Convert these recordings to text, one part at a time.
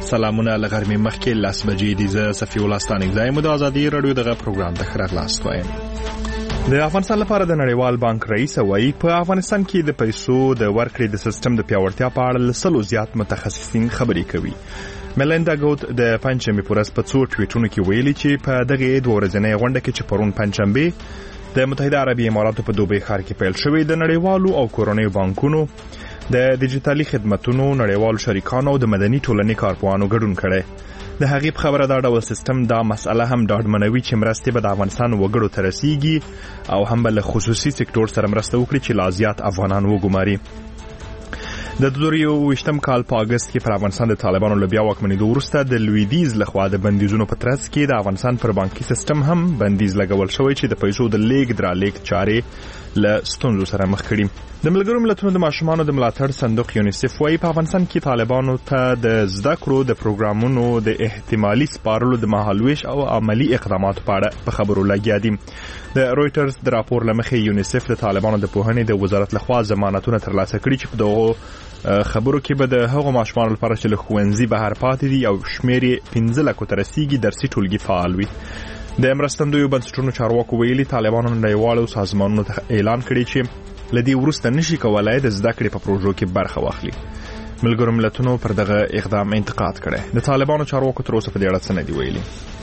سلامونه لغرمې مخکې 10 بجې دي. زه صفي الله ستانک زایم د ازادي رادیو دغه پروګرام ته خراغلاست وایم. د افغانستان لپاره د نړیوال بانک رئیس وایي په افغانستان کې د پیسو د ورکړې د سیستم د پیاوړتیا په اړه لسلو زیات متخصصین خبرې کوي. ملیندا ګوت د پنځمې پورس په څو ټویټونو کې ویلي چې په دغه 2 ورځې غونډه کې چې پرون پنځمبه د متحده عربي اماراتو په دوبۍ ښار کې پیل شوې د نړیوالو او کورنیو بانکونو د ډیجیټالي خدماتونو نړیوالو شریکانو او د مدني ټولنې کارپوهانو ګډون کړي. د هغې په خبره دا ډول سیستم دا مسأله هم ډاډمنوي چې مرستې به د افغانستان وګړو ته رسیږي او هم به له خصوصي سکتور سره مرسته وکړي چې لا زیات افغانان وګماري. د 2023م کال په اگست کې پر افغانستان د طالبانو له بیا واکمنېدو وروسته د لویدیز لخوا د بندیزونو په ترڅ کې د افغانستان پر بانکي سیستم هم بندیز لګول شوی چې د پیسو د لیږد رالېږد چارې له ستونزو سره مخ کړي. د ملګرو ملتونو د ماشومانو د ملاتړ صندوق یونیسف وايي په افغانستان کې طالبانو ته د زده کړو د پروګرامونو د احتمالي سپارلو د مهالويش او عملی اقداماتو په اړه په خبرو لګیا دي. د رويټرز د راپور لمخې یونیسف د طالبانو د پوهنې د وزارت لخوا ضمانتونه ترلاسه کړي چې په دغه خبرو کې به د هغو ماشومانو لپاره چې له ښوونځي بهر پاتې دي او شمېر یې 15 لکو ته رسیږي درسي ټولګي فعال وي. د مرستندویو بنسټونو چارواکو ویلي طالبانو نړیوالو سازمانونو ته اعلان کړی چې لدی ورسته نشي کولای د زده کړې په پروژو کې برخه واخلي. ملګرو ملتونو پر دغه اقدام انتقاد کړی. د طالبانو چارواکو تر اوسه په دې اړه څه نه دی ویلي.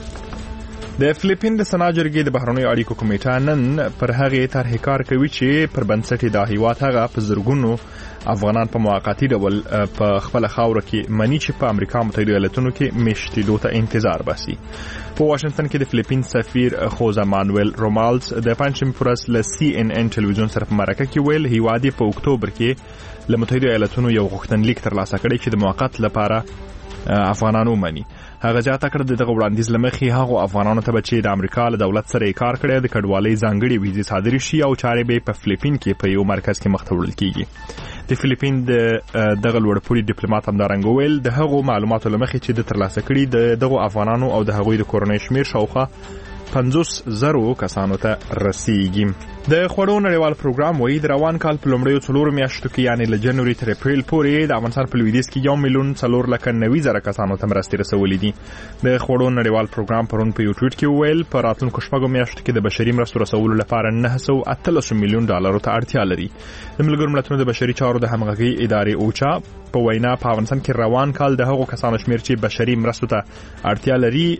د فلیپین د سنا جرګې د بهرنیو اړیکو کمیټه نن پر هغه طرحې کار کوي چې پر بنسټ د هیواد هغه په زرګونو افغانان په موقتی ډول په خپل خاور کې منی چې په امریکا متحده ایالاتونو کې مشتیدو ته انتظار باسي. په واشنگټن کې د فلیپین سفیر خوزا مانویل رومالز د پنځمې پورس له CNN ټلویزیون سره په مرکه کې ویل هیواد په اکتوبر کې له متحده ایالاتونو یو غوښتنلیک ترلاسه کړی چې د موقت لپاره افغانانو منی. هغه ځاته کړ دغه وړاندیز لمخې هغه افغانانو ته چې د امریکا له دولت سره کار کړی د کډوالۍ ځانګړي ویزې صادري شي او چارې به په فلیپین کې په یو مرکز کې مخ ته وړل کیږي. د فلیپین دغه لوړپوړي ډیپلوماټ هم دارنګ ویل د هغو معلوماتو لمخې چې د ترلاسه کړي دغه افغانانو او د هغوی د کورنۍ شمیر شاوخوا 50,000 کسانو ته رسیږي. د خوړو نړیوال پروګرام وایي د روان کال په لومړیو 4 میاشتو کې یعنی له جنوري تر اپریل پورې د افغانستان په لویدیځ کې 1,490,000 کسانو ته مرستې رسولې دي. د خوړو نړیوال پروګرام پرون په یو ټویټ کې ویل په راتلونکو شپږو میاشتو کې د بشري مرستو رسولو لپاره 913 میلیون ډالرو ته اړتیا لري. د ملګرو ملتونو د بشري چارو د همغږي ادارې اوچا په وینا په افغانستان کې روان کال د هغو کسانو شمیر چې بشري مرستو ته اړتیا لري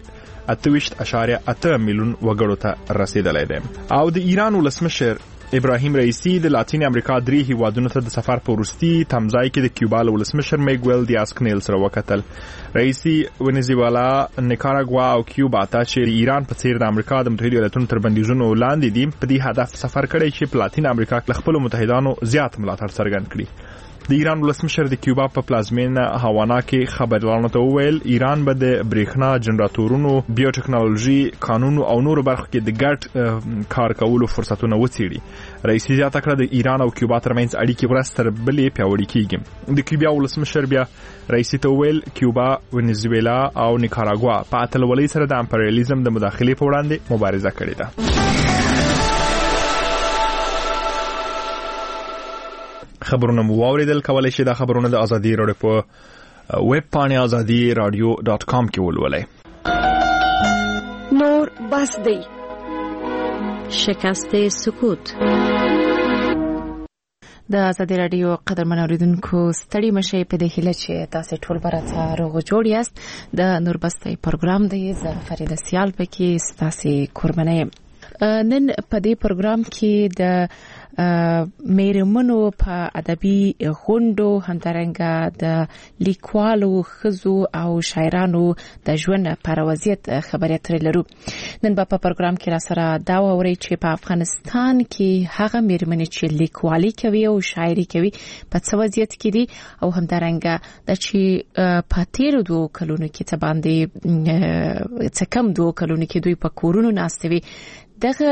28.8 میلیون وګړو ته رسیدلی دی. او د ایران ولسمشر ابراهیم رئیسی د لاتین امریکا 3 هیوادونو ته د سفر په وروستي تمځای کې د کیوبا ولسمشر میګویل دیاز کنیل سره وکتل. رئیسی ونیزویلا، نیکاراګوا او کیوبا ته چې ایران په څیر د امریکا د متحده ایالاتونو تر بندیزونو لاندې دي په دې هدف سفر کړی چې په لاتین امریکا کې خپل متحدانو زیات ملاتړ څرګند کړي. د ایران ولسمشر د کیوبا په پلازمینه هاوانا کې خبريالانو ته وویل ایران به د برېښنا جنراتورونو، بیوټیکنالوژي، قانون او نورو برخو کې د ګډ کار کولو فرصتونه وڅېړي. رئیس زیاته کړه د ایران او کیوبا ترمنځ اړیکې ورځ تر بلې پیاوړې کیږي. د کیوبا ولسمشر بیا رئیس ته وویل کیوبا، ونیزویلا او نیکاراګوا په اتلولۍ سره د امپریالیزم د مداخلې په وړاندې مبارزه کړې ده. خبرونه مو واوریدل. کولای شئ دا خبرونه د ازادي رادیو په ویب پاڼه azadiradio.com کې ولولئ. نور بس دی. شکست سکوت. د ازادي رادیو قدرمن اوریدونکو ستړي مشي په دې هیله چې تاسو ټول برابر روغ جوړ یاست. د نور بس دی پروګرام دی زه فرید سیال پکې ستاسو قربانه. نن په دې پروګرام کې د میرمنو په ادبي غونډو همدارنګه د لیکوالو خزو او شاعرانو د ژوند پر وضعیت خبرې اترې لرو. نن په پروګرام کې را سره دا ووري چې په افغانستان کې هغه میرمنې چې لیکوالي کوي او شاعري کوي په څه وضعیت کې دي او همدارنګه د چې په تیرو 2 کلونو کې څه باندې څه کم 2 کلونو کې دوی په کورونو ناستوي. دغه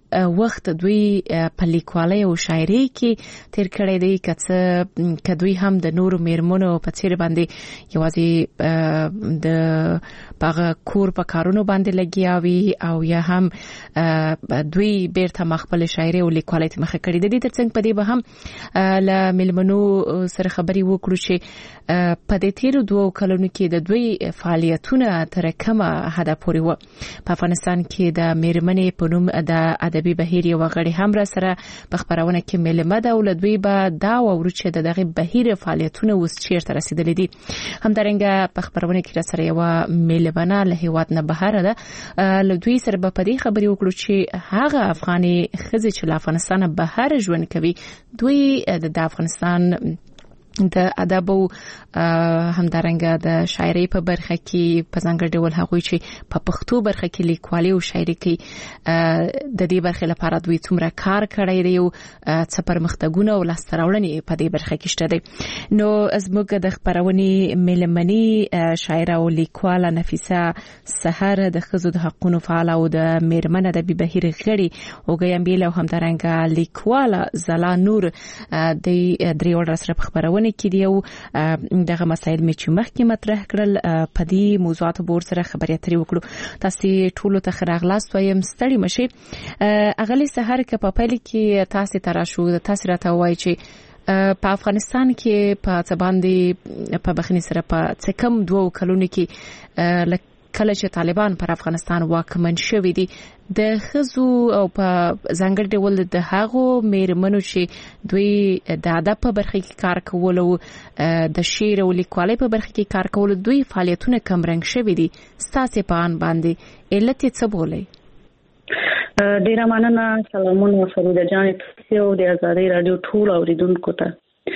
وخت دوی په لیکوالۍ او شاعرۍ کې تیر کړی دی که دوی هم د نورو میرمنو په څیر باندې یوازې د هغه کور په کارونو باندې لګیا وي او یا هم دوی بیرته مخبل شاعرۍ او لیکوالۍ ته مخه کړي. د دې ترڅنګ په دې به هم له میلمنو سره خبرې وکړو چې په دې تیرو 2 کلونو کې د دوی فعالیتونه تر کومه حده پورې و. په افغانستان کې د میرمنې په نوم د ادبي بهیر یو غړي هم را سره په خبرونه کې ملمه ده او لدوی به دا وورو چې دغه بهیر فعالیتونه اوس چیرته رسیدلې دي. همدارنګه په خبرونه کې را سره یو ملمنه له هیواد نه بهر ده لدوی سره په دې خبرې وکړو چې هغه افغاني ښځې چې له افغانستان بهر ژوند کوي دوی د افغانستان د ادب او همدارنګه د شاعرۍ په برخه کې په ځانګړي ډول هغوی چې په پښتو برخه کې لیکوالي او شاعري کوي د دې برخې لپاره دوی څومره کار کړی دی او څه پرمختګونه او لاسته راوړنې په دې برخه کې شته دي. نو زموږ د خبرونې ملمني شاعره او لیکواله نفیسه سحر د ښځو د حقوقو فعال او د میرمن ادبي بهیر غړي او ګیمبیل او همدارنګه لیکواله زلا نور د درې ور سره خبرونه کې دی او دغه مسایل می چې مخکې مطرح کړل په دې موضوعات بور سره خبرې اترې وکړو. تاسو ټول ته خراغلاست وایم ستړي مشي. اغلی سحر کې په پیل کې تاسو تراشو تاسو راته وایي چې په افغانستان کې په څباندې په بخنی سره په څه کم 2 کلونو کې کله چې طالبان پر افغانستان واکمن شوي دي د خزو او په ځانګړي ډول د هغو میرمنو چې دوی د ادب په برخه کې کار کول او د شعر او لیکوالۍ په برخه کې کار کول دوی فعالیتونه کم رنګ شوي دي. ستاسو په ان باندې علت څه بولئ؟ ډیر مننه. سلامونه فریده جان تاسو د آزادۍ رادیو ټول اوریدونکو ته.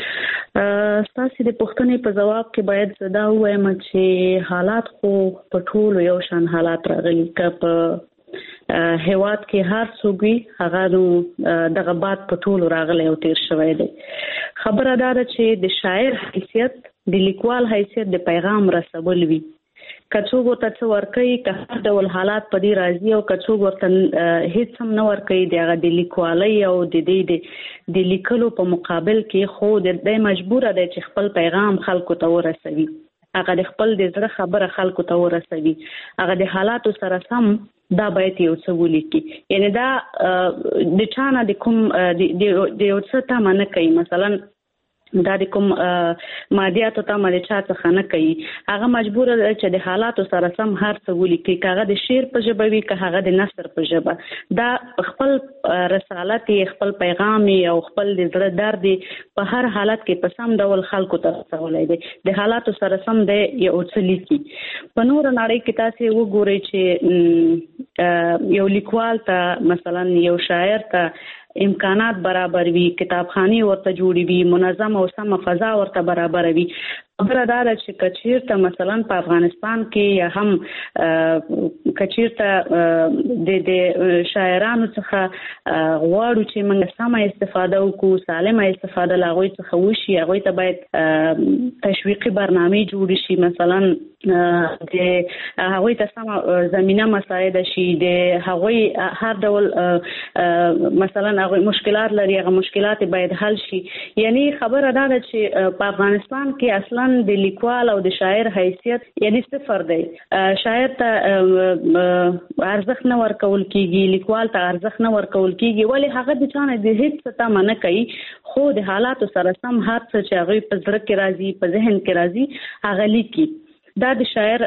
ستاسو د پوښتنې په جواب کې باید زدا وایم چې حالات خو په ټول یو شان حالات راغلي. که په هیواد کې هر څوک وي هغه دغه باد په ټول راغلی او تیر شوی دی. خبره دا ده چې د شاعر حیثیت د لیکوال حیثیت د پیغام رسول وي. کڅوګ ورته څو ورکوي که هر ډول حالات په دې راځي او کڅوګ ورته هیڅ هم نه ورکوي دغه د لیکوالۍ او د لیکلو په مقابل کې خو د مجبور دی چې خپل پیغام خلکو ته ورسوي. هغه د خپل د زړه خبره خلکو ته ورسوي. هغه د حالاتو سره سم دا باید یو څه ولیکي. یعنی دا د چانه د کوم د یو څه تمه نه کوي. مثلا دا د کوم مادیاتو ته مده چا څخه نه کوي. هغه مجبور دی چې د حالاتو سره سم هر څه ولیکي. هغه د شعر په ژبه وي که هغه د نثر په ژبه. دا خپل رسالت خپل پیغام او خپل د زړه درد په هر حالت کې په سم ډول خلکو ته رسولای دی. د حالاتو سره سم دی یو څه لیکي. په نور نړۍ کې تاسو وګورئ چې یو لیکوال ته مثلا یو شاعر ته امکانات برابر وي، کتابخانه ورته جوړي وي، منظم او سم فضا ورته برابر وي. خبره دا ده چې کچیرته مثلا په افغانستان کې یا هم کچیرته د شاعرانو څخه غواړو چې موږ سمه استفاده وکړو، سالمه استفاده لاغوي څخه وشي، هغه ته باید تشویقي برنامه جوړ شي. مثلا د هغه ته سمه زمينه مساعد شي، د هغه هر ډول مثلا هغه مشکلات لري، هغه مشکلات باید حل شي. یعنی خبره دا ده چې په افغانستان کې اصلا د لیکوال او د شاعر حیثیت یعنی صفر دی. شاعر ته ارزښت نه ورکول کیږي، لیکوال ته ارزښت نه ورکول کیږي، ولی هغه د چانه د هیڅ څه نه کوي، خو د حالاتو سره سم هر څه چې هغه په زړه کې راځي، په ذهن کې راځي، هغه لیکي. دا د شاعر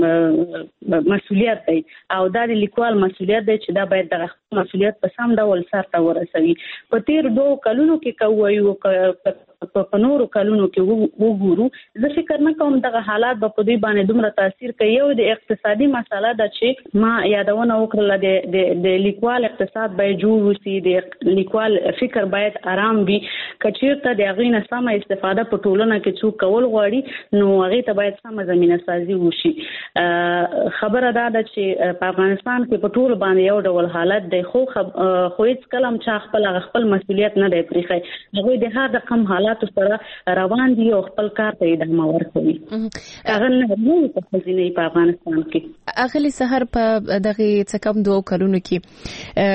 مسؤلیت دی او دا د لیکوال مسؤلیت دی چې دا باید دغه مسؤلیت په سم ډول سرته ورسوي. په تیر 2 کلونو کې کوي په نورو کلونو کې وګورو، زه فکر نه کوم دغه حالات په دې باندې دومره تاثیر کوي. یو د اقتصادي مسله ده چې ما یادونه وکړه، د لیکوال اقتصاد باید جوړ وسی، د لیکوال فکر باید آرام وي. کچیرته د هغې نه سمه استفاده په ټولنه کې څوک کول غواړي نو هغې ته باید سمه زمینه سازي وشي. خبره دا ده چې په افغانستان کې په ټول باندې یو ډول حالت دی، خو هیڅ کله هم چا خپل مسؤلیت نه دی پرېښی. هغوی د هر رقم حالاتو سره روان دي او خپل کار ته ادامه ورکوي. هغه نه په خزینه په افغانستان کې. اغلی سحر په دغه څه کم 2 کلونو کې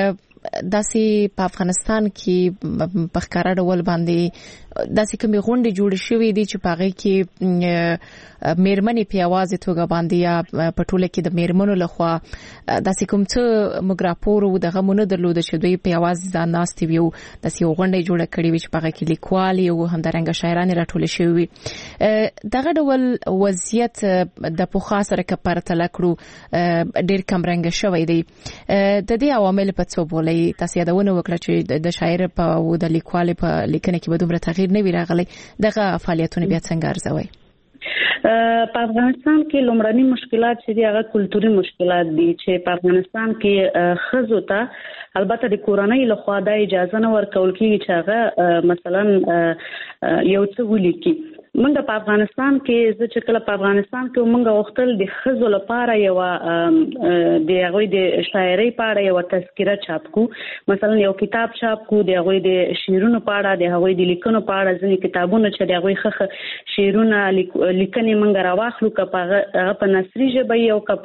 داسې په افغانستان کې په ښکارا ډول باندې داسې کومې غونډې جوړې شوې دي چې په هغه کې میرمنې په یوازې توګه باندې یا په ټوله کې د میرمنو لخوا داسې کوم څه موږ راپور و دغه مونږ درلود چې دوی په یوازې ځان ناستې وي او داسې غونډې جوړه کړې وي چې په هغه کې لیکوالې او همدارنګه شاعرانې راټولې شوې وي. دغه ډول وضعیت د پخوا سره که پرتله کړو ډېر کمرنګه شوی دی. د دې عوامل په څه بولئ؟ تاسو یادونه وکړه چې د شاعر او د لیکوال په لیکنه کې به دومره تغییر نه وي راغلی. دغه فعالیتونه بیا څنګه ارزوي؟ په افغانستان کې لومړني مشکلات چې دي هغه کلتوري مشکلات دي چې په افغانستان کې ښځو ته البته د کورنۍ لخوا د اجازه نه ورکول کېږي چې هغه مثلا یو څه ولیکي. موږ په افغانستان کې چې کله په افغانستان کې موږ وختل د ښځو لپاره یو د هغوی د شاعرۍ په اړه یو تذکره چاپ کو، مثلا یو کتاب چاپ کو د هغوی د شعرونو په اړه، د هغوی د لیکنو په اړه، ځینې کتابونه چې د هغوی ښه شعرونه لیکنې موږ راواخلو که په نثري ژبه یو که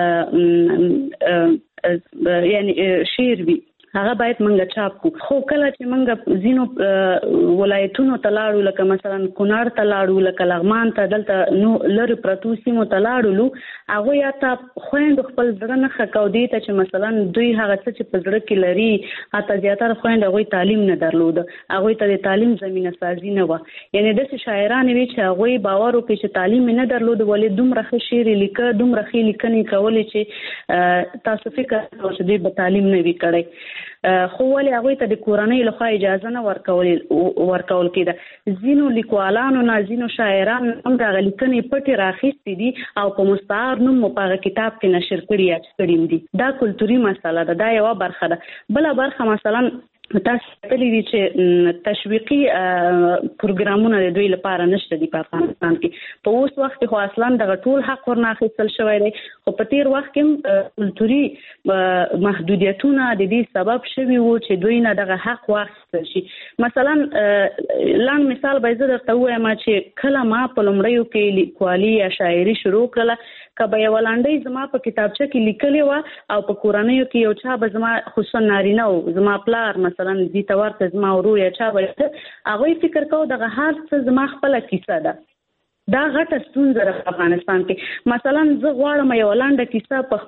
په یعنی شعر وي هغه باید منګه چاپ کو. خو کله چې منګه زینو ولایتونو ته لاړو لکه مثلا کونړ ته لاړو لکه لغمان ته دلته نو لری پرتو سیمو ته لاړو هغه یا ته خويند خپل ځړه نه خکاو دي ته چې مثلا دوی هغه څه چې په ځړه کې لري اته زیاتره خويند هغه تعلیم نه درلود، هغه ته د تعلیم زمينه سازي نه و. یعنی د شاعرانو وی چې هغه باور وکړي چې تعلیم نه درلود ولې دومره ښه شعر لیکه دومره ښه لیکنې کولې چې تاسو فکر کوئ چې دوی به تعلیم نه وی کړی. خو ولې هغه ته د کورنۍ لخوا اجازه نه ورکول کېده. زینو لیکوالانو نه زینو شاعرانو هم د لیکنې پټې راخېستې دي او په مستعار نوم په کتاب کې نشر کړي دي. دا کلتوري مسله ده، دا یو برخه ده. بل برخه مثلا تاسو کتلی دي چې تشویقي پروګرامونه د دوی لپاره نشته دي په افغانستان کې. په اوس وخت کې خو اصلا د ټول حق ورنه اخیستل شوی دی، خو په تیر وخت کې کلتوري محدودیتونه د دې سبب شوي وو چې دوی نه دغه حق واخیستل شي. مثلا لاند مثال به زه درته وایم چې کله ما په لومړیو کې لیکوالي یا شاعري شروع کړله کبه یو لاندې زما په کتابچه کې لیکلې و او په کورنیو کې یو چا به زما خصوصا نارینه او زما پلار مثلا دې تورته زما ورو یا چا به هغه فکر کو دغه هر څه زما خپل کیسه ده. دا غټه ستونزه په افغانستان کې. مثلا زه غواړم یو لنډه کیسه په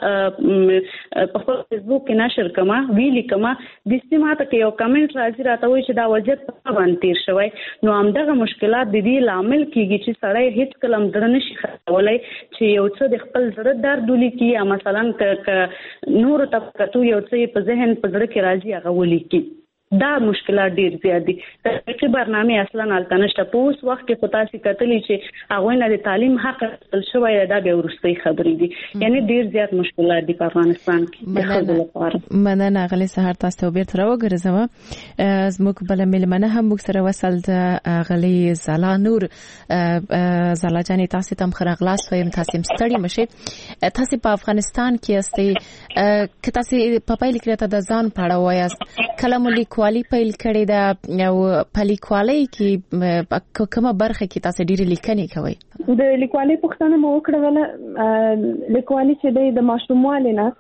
خپل فیسبوک کې نشر کما ویلي کما د سیماته کې یو کمنټ راځي راته وایي چې دا وضعیت په باندې تیر شوی. نو همدغه مشکلات د دې لامل کیږي چې سړی هیڅ کلم در نشي خولای چې یو څه د خپل زړه درد ولیکي یا مثلا ک نور طبقاتو یو څه په ذهن په زړه کې راځي هغه ولیکي. دا مشکلات ډیر زیات دي. تحقیقي برنامه اصلا التنشته په اوس وخت کې پتاسي کتلی چې هغه نه د تعلیم حق تل شوی دا به ورستۍ خبرې دي. یعنی ډیر زیات مشکلات دي په افغانستان کې د خلکو لپاره. مننه غلي سهار تاسو بیرته راوګرځم. زموږ بل ملمنه هم موږ سره وصل د غلي زلا نور زلا جاني تاسو تم خرغلاس وایم تاسو ستړي مشه. تاسو په افغانستان کې استئ که تاسو په پایل کې ته د ځان پاړه وایاست کلم لیکوالي پیل کړی دا او په لیکوالۍ کې کومه برخه کې تاسو ډېر لیکنې کوي؟ د لیکوالۍ پوښتنه مو وکړه ولا لیکوالۍ چې د ماشوموالي نه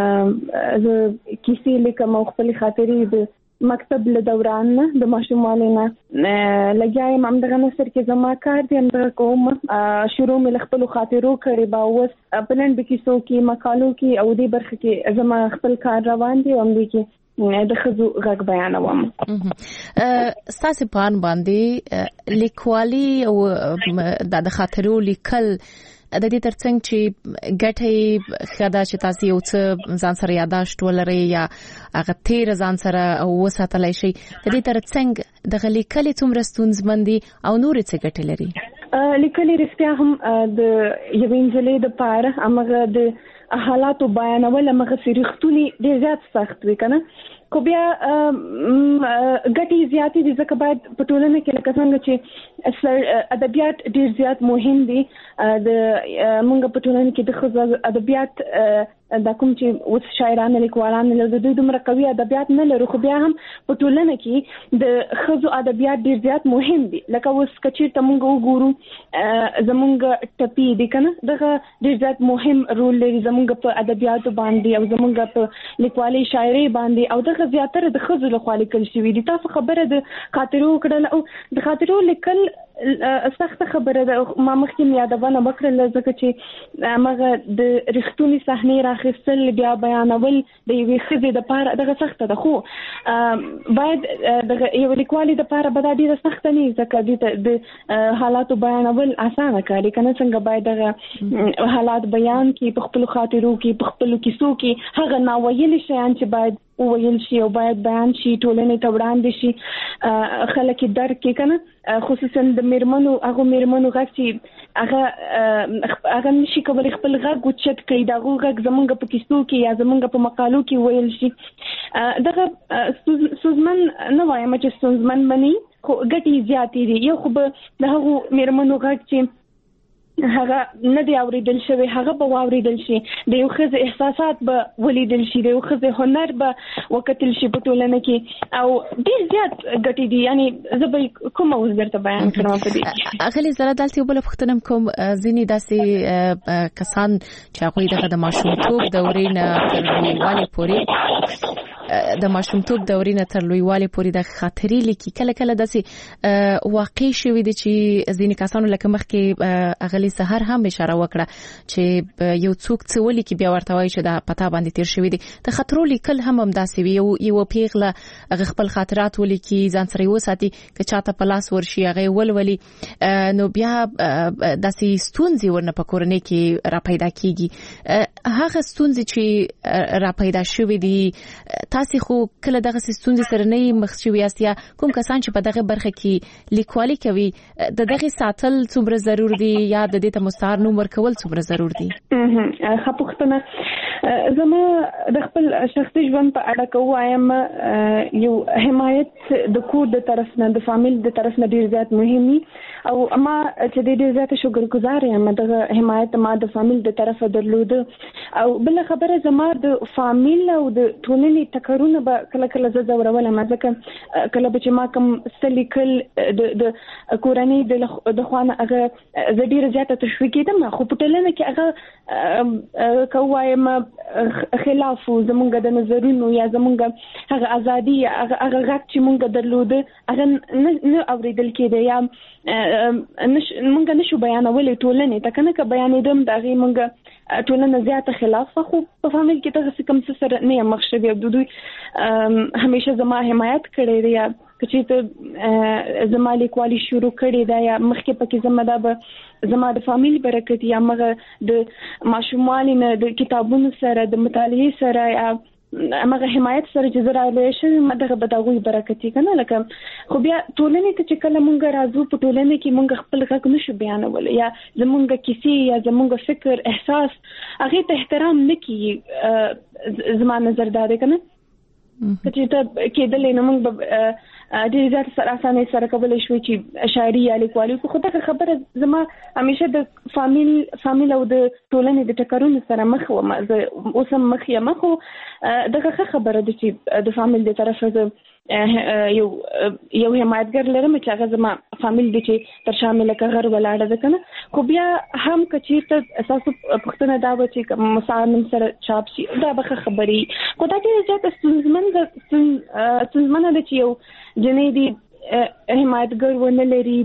کیسې لیکم او خپل خاطرې د مکتب له دوران نه د ماشوموالي نه لګیایم همدغه نثر کې زما کار دی همدغه کوم شروع مې له خپلو خاطرو کړی به اوس په لنډو کیسو کې مقالو کې او دې برخه کې زما خپل کار روان دی همدې کې د خزو غږ بیانوم. ستاسو پان باندې لیکوالي او د خاطرو لیکل د دې ترڅنګ چې ګټي خدا چې تاسو یو څه ځان سره یاداشت ولري یا هغه تیر ځان سره وساتلای شي د دې ترڅنګ د لیکل څومره ستونزمندي او نور څه ګټي لري؟ لیکل رښتیا هم د یو انجلې د پاره امغه د حالاتو بیانول امغه سریختونی ډیر زیات سخت وي کنه. کو بیا ګټي زیاتې دي ځکه باید په ټولنه کې لکه څنګه چې ادبیات ډیر زیات مهم دي. د مونږ په ټولنه کې د ادبیات د کوم چې اوس شاعرانه لیکوالان له دوی دومره قوي ادبیات نه لري خو بیا هم په ټولنه کې د خزو ادبیات ډیر زیات مهم دي لکه اوس کچیر ته موږ وګورو زمونږ ټپی دي کنه دغه ډیر زیات مهم رول لري زمونږ په ادبیات باندې او زمونږ په لیکوالي شاعري باندې او دغه زیاتره د خزو له خوا لیکل شوی دي تاسو خبره د خاطرو کړل او د خاطرو لیکل سخت خبره ده ما مخکې یادونه وکړل ځکه چې مغه د رښتونی صحنه راخستل بیا بیانول د یوې خزې د پاره دغه سخت ده خو باید د یو لیکوالي د پاره به ډیره سخت نه ځکه د حالاتو بیانول اسانه کاري کنه څنګه باید دغه حالات بیان کې په خپل خاطرو کې په خپل کیسو کې هغه ناویل شیان چې باید ویل شي او باید بیان شي ټولنې ته وړاندې شي خلک درک کې کنه خصوصا د میرمنو غږ چې هغه نشي کولای خپل غږ اوچت کړي دا غږ زمونږ په کیسو کې یا زمونږ په مقالو کې ویل شي دغه سوزمن نه وایم چې سوزمن بني خو ګټي زیاتې دي یو خو به د هغه میرمنو غږ چې هغه نه دی اوریدل شوی هغه به واوریدل شي د یو خزه احساسات به ولیدل شي د یو خزه هنر به وکتل شي په ټولنه کې او ډیر زیات ګټي دي یعنی زه به کوم اوس درته بیان کړم په دې اغلی زړه دلته یو بل پختنم کوم ځینی داسې کسان چې هغه دغه د ماشومتوب دورې نه تر لویوالي پورې د ماشومتوب دورې نه تر لویوالي پورې د خاطرې لیکي کله کله داسې واقع شوی دي چې ځینی کسانو لکه مخکې اغلی سحر هم اشاره وکړه چې یو څوک څه ولیکي بیا ورته وایي چې دا پتا باندې تیر شوی دي د خاطرو لیکل هم داسې وي یو پیغله خپل خاطرات ولیکي ځان سره وساتي که چاته په لاس ورشي هغه ولولي نو بیا داسې ستونزې ورنه په کورنۍ کې را پیدا کیږي هغه ستونزې چې را پیدا شوی دي تاسو خو کله دغه ستونزې سره نه مخ شوی یاست یا کوم کسان چې په دغه برخه کې لیکوالي کوي د دغه ساتل څومره ضرور دي یا د دې ته مستعار نوم ورکول څومره ضرور دي خپختنه زما د خپل شخصي ژوند په اړه کوم یو حمایت د کور د طرف نه د فامیل د طرف نه ډیر زیات مهمي او ما چې ډیر زیات شکرګزار یم دغه حمایت ما د فامیل د طرفه درلود او بل خبره زما د فامیل او د ټولنې ټکرونه به کله کله زه زورول ما ځکه کله چې ما کوم سلیکل د کورنۍ د خوانه هغه زه ډیر زیاته تشویق کېدم خو په ټولنه کې هغه کووایم خلاف زمونږ د نظرونو یا زمونږ هغه ازادي هغه غږ چې مونږ درلوده هغه نه اوریدل کېده یا مونږ نشو بیانولې ټولنه ته کنه که بیانېدم دا غي مونږ ټولنه زیاته خلاف خو په فامیل کې ته کوم څه سره نه مخ شوی او دوی همیشه زما حمایت کړی دی یا چې ته زما لیکوالي شروع کړې ده یا مخکې پکې زما د زما د فامیل برکت یا مغه د ماشومانو نه د کتابونو سره د مطالعې سره یا مغه حمایت سره چې زرا له شي مدغه بداوی برکت کنه لکه خو بیا ټولنې ته چې کله مونږ راځو په ټولنې کې مونږ خپل غږ نشو بیانول یا زمونږ کیسې یا زمونږ فکر احساس هغه ته احترام نکي زما نظر دا دی کنه چې ته کېدلې نو مونږ ډېر زیات سره اسانه سره کولای شو چې شاعري یا لیکوالي خو دا خبره زما همیشه د فامیل او د ټولنې د ټکرونو سره مخ و اوس هم مخ یم خو دغه خبره د چې د فامیل د طرفه یو حمایتګر لرم چې هغه زما فامیل دي چې تر شامل کغر ولاړه ده کنه خو بیا هم کچیرته اساس پښتنه دا و چې مساعدم سره چاپ شي دا به خبري خو دا چې زیات ستونزمنه ده چې یو جنې دي حمایتګر ونه لري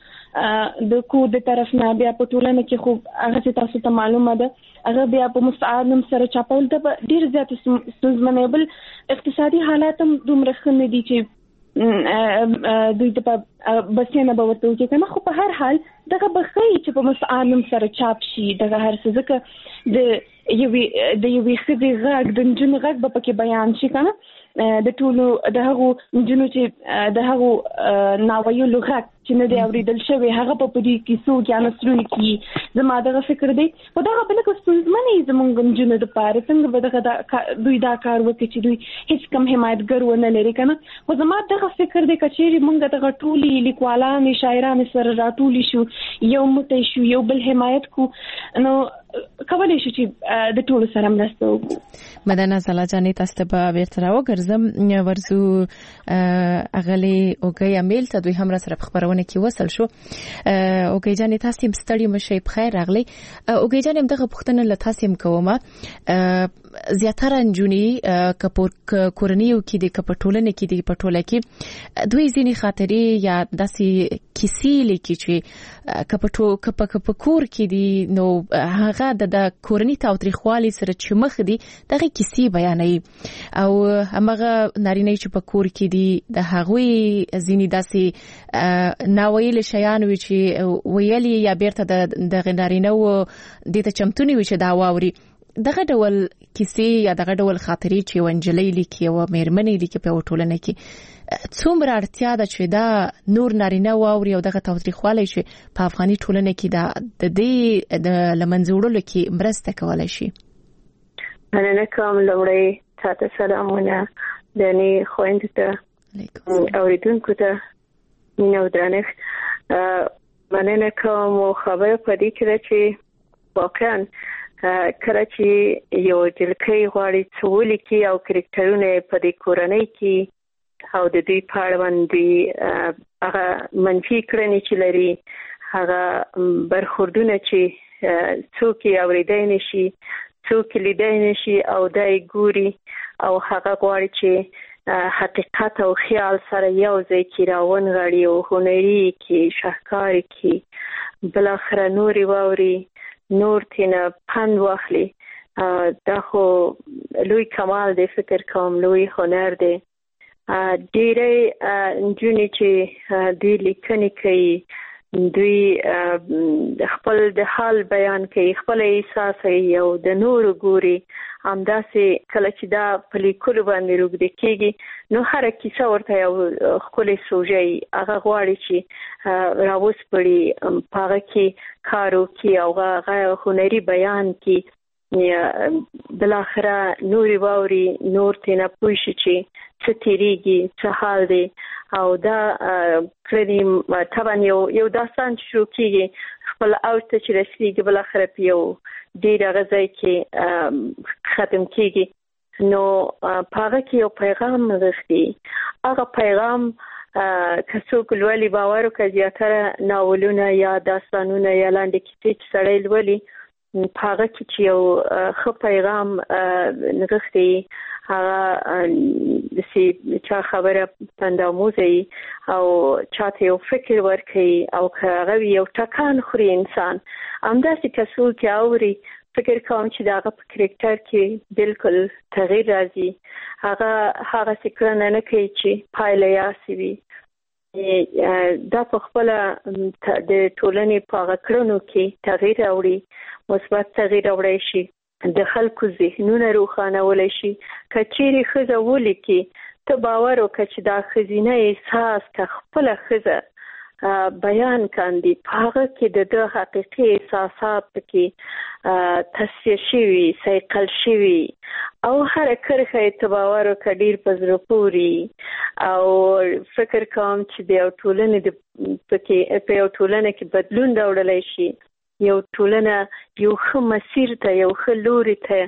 د کور د طرف نه بیا په ټولنه کې خو هغه چې تاسو ته معلومه ده هغه بیا په مستعارم سره چاپول د ډیر زیات ستونزمنه بل اقتصادي حالات هم دومره ښه نه دي چې دوی ته بسنه به ورته وکړي کنه خو په هر حال دغه بخی چې په مستعارم سره چاپ شي دغه هر څه ځکه د یوې خدي غږ د جن غږ به پکې بیان شي کنه د ټولو د هغو جنو چې د هغو ناویلو غږ چې نه دی اوریدل شوی هغه په دې کیسو کې نسلونه کې زما دغه فکر دی او دغه بل څه ستونزمنې زمونږ جنو د پاره څنګه به دغه دوی دا کار وکړي چې دوی هیڅ کم حمایتګر ونه لري کنه خو زما دغه فکر دی چې مونږ دغه ټولي لیکوالان شاعران سره راټولي شو یو متي شو یو بل حمایت کو نو کولای شي چې د ټولو سره مرسته وکړو. مدنه زلا جانې تاسو ته به بیرته راوګرځم ورزو اغلی اوګي امیل ته دوی هم را سره خبرونه کې وصل شو. اوګي جانې تاسو هم ستړي مشي په خیر راغلي. اوګي جانې دغه پوښتنه له تاسو هم کومه زیاتره انجونی کورنیو کې د کپټولنې کې د پټوله کې دوی ځینی خاطرې یا داسې کیسې لیکي چې کپکور کې دي نو هغه د کورنۍ تاوتریخوالي سره چې مخ دي دغه کیسې بیانوي او هغه نارینه چې په کور کې دي د هغوی ځینی داسې ناویل شیان وي چې ویلي یا بیرته د نارینه و د چمتونی وي چې دا واوري دغه ډول کیسې یا دغه ډول خاطرې چې ونجلې لیکي او مېرمنې لیکي په ټولنه کې څومره اړتیا ده چې دا نور نارینه واوري او دغه تاوتریخوالی چې په افغاني ټولنه کې د دې د لمنځوړلو کې مرسته کولای شي. مننه کوم. لومړی تاسو سلامونه دني خويندو ته اوریدونکو ته مینه او درنښت. مننه کوم او خبره پدې کې چې واقعا کله چې یو جلکې غواړي څولې کې او کریکټرونه په دې کورنۍ کې او د دې په اړه باندې هغه منفي کړنې چې لري هغه برخوردونه چې څوک یې اوریدای نشي څوک لیدای نشي او دای ګوري او هغه غواړي چې حقیقت او خیال سره یو ځای کې راونغاړي او هنري کې شاهکاري کې بل اخر نوري واوري نور تینا پند واخلي. دا خو لوی کمال دی، فکر کوم لوی هنر دی. ډېرې نجونې چې دوی لیکنې کوي دوی خپل د حال بیان کوي خپل احساس کوي او د نورو ګوري همداسې کله چې دا په لیکلو باندې روږدې کېږي نو هر کیسه ورته یو ښکلی سوژه هغه غواړي چې راوسپړي په هغه کې کار وکړي او هغه هنري بیان کړي بالاخره نوري واوري نور تینا پوه شي چې څه تیریږي څه حال دی او دا کړي طبعا یو داستان شروع کېږي خپل اوج ته چې رسېږي بالاخره په یو ډېر هغه ځای کې ختم کېږي نو په هغه کې یو پیغام نغښتي. هغه پیغام که څوک لولي باور وکړي زیاتره ناولونه یا داستانونه یا لاندې کیسې چې سړی لولي په هغه کې چې یو ښه پیغام نغښتي هغه چا خبره پنداموزي او چاته یو فکر ورکړي او هغه یو ټکان خوري انسان همداسې کسو کې اوري فکر کوم چې داغه په کریکټر کې بالکل تغییر راځي هغه سکرنه نه کوي چې پایله یاسي وي. دا په خپل د ټولنې په غکړنو کې تغییر راوړي مثبت تغییر راوړي شي د خلکو ذهنونه روښانولای شي. کچېری خزه ولیکي ته باور وکړه چې دا خزینه احساس ته خپل خزه بیان کاندي هغه کې د حقیقي احساسات کې تصفیه شوي سیقل شوي او هر کرخه ته باور وکړه ډیر پزره پوري او فکر کوم چې د ټولنې په یو ټولنه کې بدلون راوړلی شي یو ټولنه یو ښه مسیر ته یو ښه لوري ته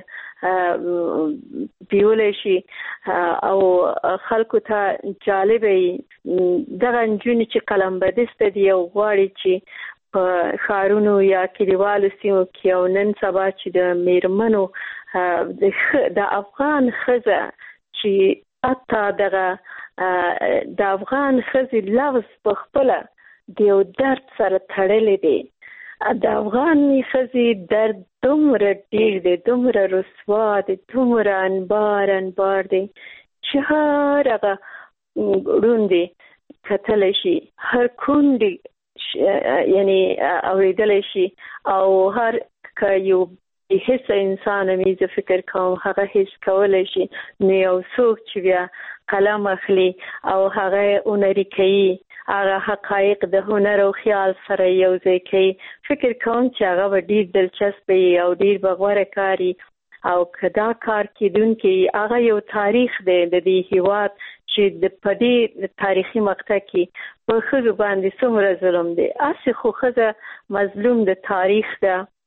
بیولای شي او خلکو ته جالبه دغه نجونې چې قلم بدسته دي او غواړي چې په ښارونو یا کلیوالو سیمو کې او نن سبا چې د میرمنو د افغان ښځه چې حتی دغه د افغان ښځې لفظ په خپله د یو درد سره تړلی دی. د افغاني ښځې درد دومره ډېر دی دومره رسوا دی دومره انبار دی چې هر هغه ړوند دی کتلی شي هر کونډ یعنی اورېدلی شي او هر که یو هیڅ انسان مې زه فکر کوم هغه هیڅ کولی شي نو یو څوک چې بیا قلم اخلي او هغه هنري کوي هغه حقایق د هنر او خیال سره یو ځای کوي فکر کوم چې هغه به ډېر دلچسپ وي او ډېر به غوره کاري او که دا کار کېدونکی هغه یو تاریخ دی د دې هېواد چې په دې تاریخي مقطع کې په ښځو باندې څومره ظلم دی هسې خو ښځه مظلوم د تاریخ ده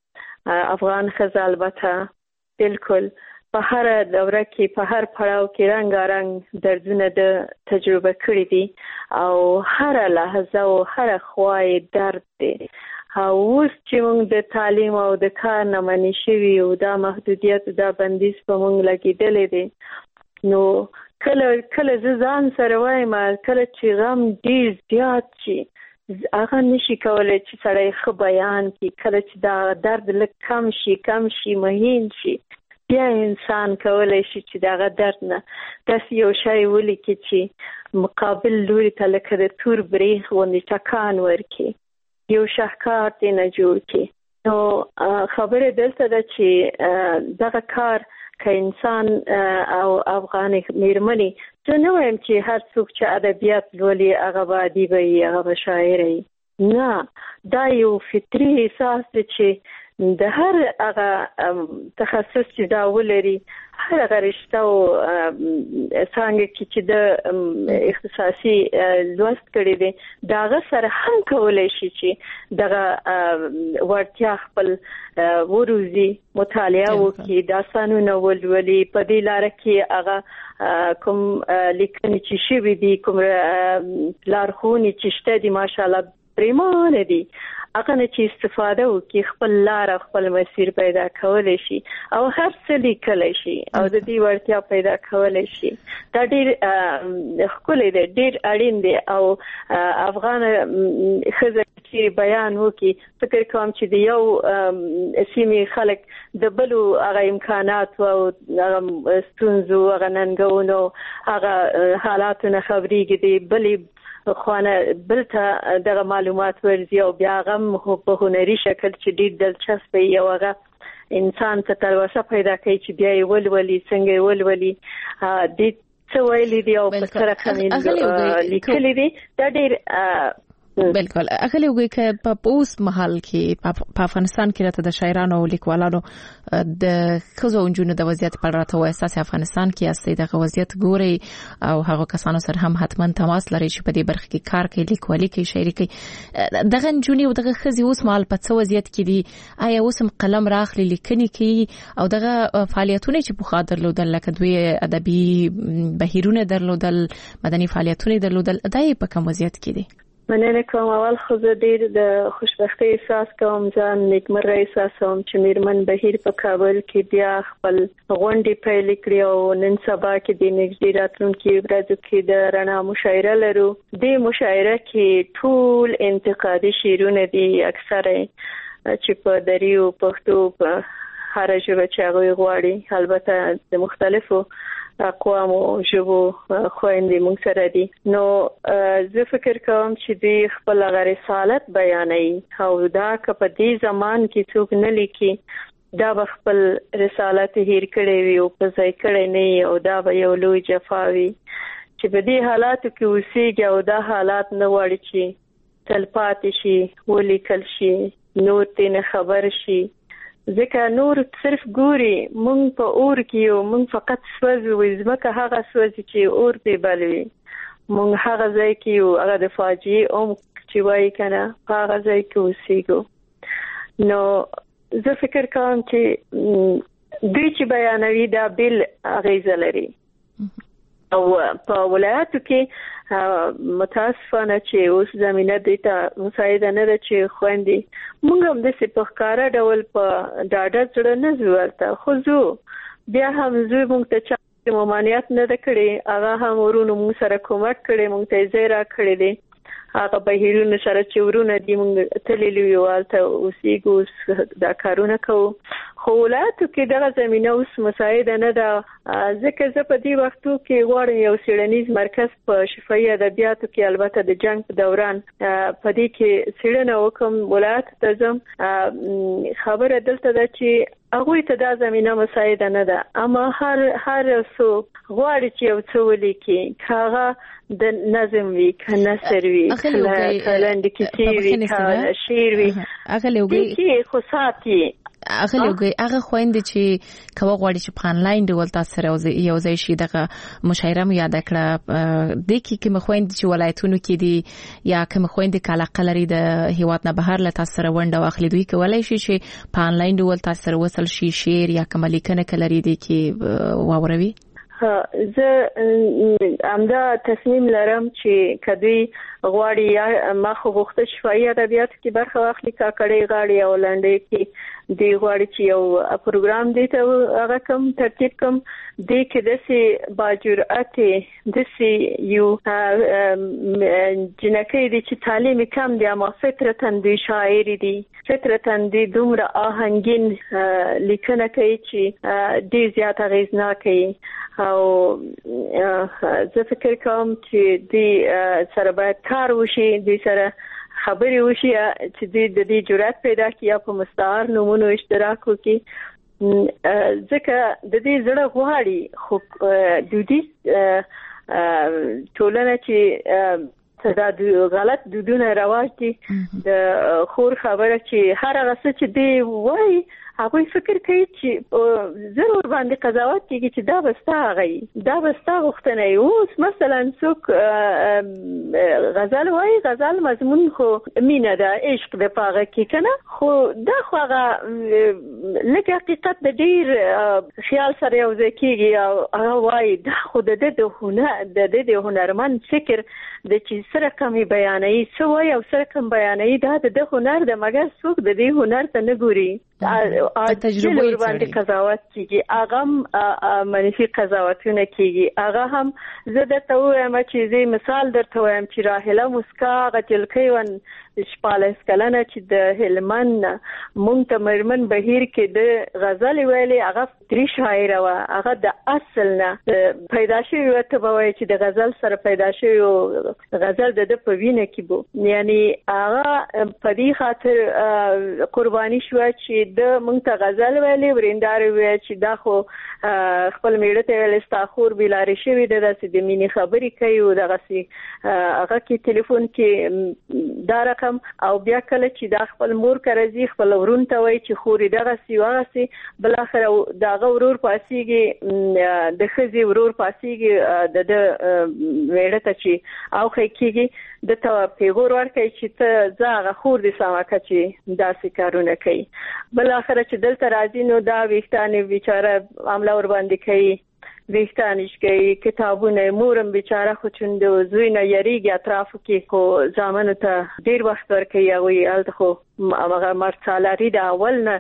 افغان ښځه البته بالکل په هر دوره کې په هر پړاو کې رنګارنګ دردونه د تجربه کړې دي او هر لحظه او هر خوای درد دی. اوس چې موږ د تعلیم او د کار نه منې شوي او دا محدودیت دا بندیز په موږ لګېدلی دی، نو کله زه ځان سره وایم کله چې غم ډېر زیات شي هغه نشي کولی چې سړی ښه بیان کړي، کله چې دا درد لږ کم شي مهین شي بیا انسان کولی شي چې دغه درد نه داسې یو شی ولیکي چې مقابل لوري ته لکه د تور بریښ غوندې ټکان ورکړي، یو شاهکار دی نه جوړ کړي. نو خبره دلته ده چې دغه کار که انسان او افغاني میرمنې، زه نه وایم چې هر څوک چې ادبیات لولي هغه به ادیبه وي، هغه به شاعره وي، نه، دا یو فطري احساس دی چې د هر هغه تخصص چې دا ولري، هر هغه رشته او څانګه کې چې د اختصاصي لوست کړی دی د هغه سره هم کولی شي چې دغه وړتیا خپل وروزي، مطالعه وکړي، داستانونه ولولي، په دې لاره کې هغه کوم لیکنې چې شوي دي، کوم لارښوونې چې شته دي ماشاءالله پرېمانه دي، هغه نه چې استفاده وکړي، خپل لار خپل مسیر پیدا کولی شي او هر څه لیکلی شي او د دې وړتیا پیدا کولی شي. دا ډېر ښکلی دی، ډېر اړین دی او افغان ښځه چې بیان وکړي، فکر کوم چې د یو سیمې خلک د بلو هغه امکانات او هغه ستونزو، هغه ننګونو، هغه حالاتو نه خبرېږي، د بلې خوانه بلته دغه معلومات ورځي او بیا هغه په هنري شکل چې ډېر دلچسپ وي او هغه انسان ته تلوسه پیدا کوي چې بیا یې ولولي، څنګه یې ولولي، دې څه ویلي دي او په سره کمې لیکلي دي. دا ډېر بالکل اخلي وګي ک په اوس محل کې په افغانستان کې راته د شاعرانو او لیکوالانو د خزو انجونو د وضعیت په اړه راته اساس افغانستان کې استي د وضعیت ګوري او هغه کسانو سره هم حتما تماس لري چې په دې برخه کې کار کوي، لیکوالي کوي، شاعري کوي. دغه انجوني او دغه خزي اوس محل په څه وضعیت کې دي؟ آیا اوس هم قلم راخلي، لیکني کوي او دغه فعالیتونه چې په خاطر درلودل لکه دوی ادبي بهیرونه درلودل، مدني فعالیتونه درلودل، دای په کوم وضعیت کې دي؟ مننه کوم. اول خو زه ډېر د خوشبختۍ احساس کوم، ځان نیکمرغه احساسوم چې میرمن بهیر په کابل کې بیا خپل غونډې پیل کړې او نن سبا کې د نږدې راتلونکي ورځو کې د رڼا مشاعره لرو. د مشاعره کې ټول انتقادي شعرونه دي، اکثره چې په دریو پښتو په هر ژبه چې هغه غواړي، البته د مختلفو اقوامو ژبو خويندې موږ سره دي. نو زه فکر کوم چې د خپل رسالت بیانوي او دا که په دې زمان کې څوک نه لیکي دا به خپل رسالت هیر کړی وي او په ځای کړی نه، او دا به یو لوی جفا وي چې په دې حالاتو کې اوسېږي او دا حالات نه غواړي چې تلپاتې شي، ولیکل شي، نور ترې خبر شي، ځکه نور صرف ګوري مونږ په اور کې یو، مونږ فقط سوځو، ځمکه هغه سوځي چې اور پې بل وي، مونږ هغه ځای کې یو، هغه د فاجعې عمق چې وایي کنه په هغه ځای کې اوسېږو. نو زه فکر کوم چې دوی چې بیانوي دا بیل اغیزه لري او په ولایاتو کې متاسفانه چې اوس زمينه دیتا مساعده نه ده چې خويندې موږ هم د سپخکارا ډول په ډاډه سره نه زورته، خو زه بیا هم زه موږ ته چې ممانعت نه کړي، هغه هم ورونو موږ سره کومک کړي، موږ ته زیرا کړی دي، هغه بهیرونه سره چې ورونه دي موږ تللی یو الته اوسېګو دا کارونه کوو. خو ولایتو کې دغه زمينه اوس مساعده نه ده، ځکه زه په دې وختو کې غواړم یو څېړنیز مرکز په شفاهي ادبیاتو کې البته د جنگ په دوران په دې کې څېړنه وکم، ولایت ته ځم. خبره دلته ده چې هغوی ته دا زمينه مساعده نه ده، اما هر څو غواړي چې یو څه ولیکي، هغه د نظم وي، که نثر وي، که لنډ کیسې وي، که شعر وي، دې کې خو ساتي اغه خويندې چې کوه غواړي چې په انلاین ډول تاسو سره یو ځای شي. دغه مشاعره مو یاد کړه د کې مخويند چې ولایتونو کې دي یا کوم خويند کالاقه لري د هیواد نه بهر له تاسو سره ونډه واخلي، دوی کولای شي چې په انلاین ډول تاسو سره وصل شي، شیر یا کوم لیکنه کلري دي کې واوروي. زه امدا تصمیم لرم چې کدی غواړي یا ما خو غوښته شفاهي ادبیات کې برخه واخلي، کاکړې غاړي او لنډې کې دی غواړي چې یو پروګرام دی ته هغه کوم ترتیب کوم دی کې د سي باجرأت د سي یو جنکې دي چې تعلیم کم دی اما فطرتن دی شاعر دي، فطرتن دی دومره آهنګین لیکنه کوي چې دی زیات اغیزناک کوي. او زه فکر کوم چې دی سره باید کار وشي، دی سره خبرې وشي چې د دې جرأت پیدا کړي په مستعار نومونو اشتراک وکړي. ځکه د دې زړه غواړي خو دودي ټولنه چې دا غلط دودونه رواج دي، د خور خبره چې هر هغه څه چې دی وایي هغه فکر کوي چې ضرور باندې قضاوت کوي چې دا بستا غي دا بستا غوښتنه یو. مثلا څوک غزل وایي، غزل مضمون خو مینه ده، عشق د پاغه کې کنه، خو دا خو هغه لکه حقیقت د ډیر خیال سره یو ځکیږي او هغه وایي دا خو د هنرمند فکر د چې سره کمی بیانوي څه وایي او سره کم بیانوي دا د هنر د مګر څوک د دې هنر ته نه ګوري. تجربه باندې قضاوت کیږي، هغه منفي قضاوتونه کیږي. هغه هم زه د تویم چې زه مثال درته وایم چې راهله مسکا غتلکې ون شپاله سکلنه چې د هلمند مونږ ته مرمن بهیر کې د غزل ویلي، هغه تری شاعر و، هغه د اصل نه پیدا شوی وته بوي چې د غزل سره پیدا شوی غزل د په وینه کې بو، یعنی هغه په دې خاطر قرباني شو چې د مونږ ته غزل ویلي وریندار وی چې دا خو خپل میړه ته ویل استاخور بلاري شوی د داسې د مینې خبرې کوي او دغه سي هغه کې ټلیفون کې دا رقم او بیا کله چې دا خپل مور کرزي خپل ورون ته وای چې خوري دغه سی وغه سي بل اخر دغه ورور پاسيږي د خزي ورور پاسيږي د میړه ته چې او خېږي د ته پیغور ورکړي چې ته زاغه خور دي سماکه چې داسې کارونه کوي. بل اخر چې دلته راځي نو دا ویښتانه بیچاره عمله ور باندې کوي، ویښتانش کوي، کتابونه مورم بیچاره خو چوند زوینه یریږي اطرافو کې خو ځامنو ته ډیر وخت ورکوي او الته خو هغه مرسالاري د اول نه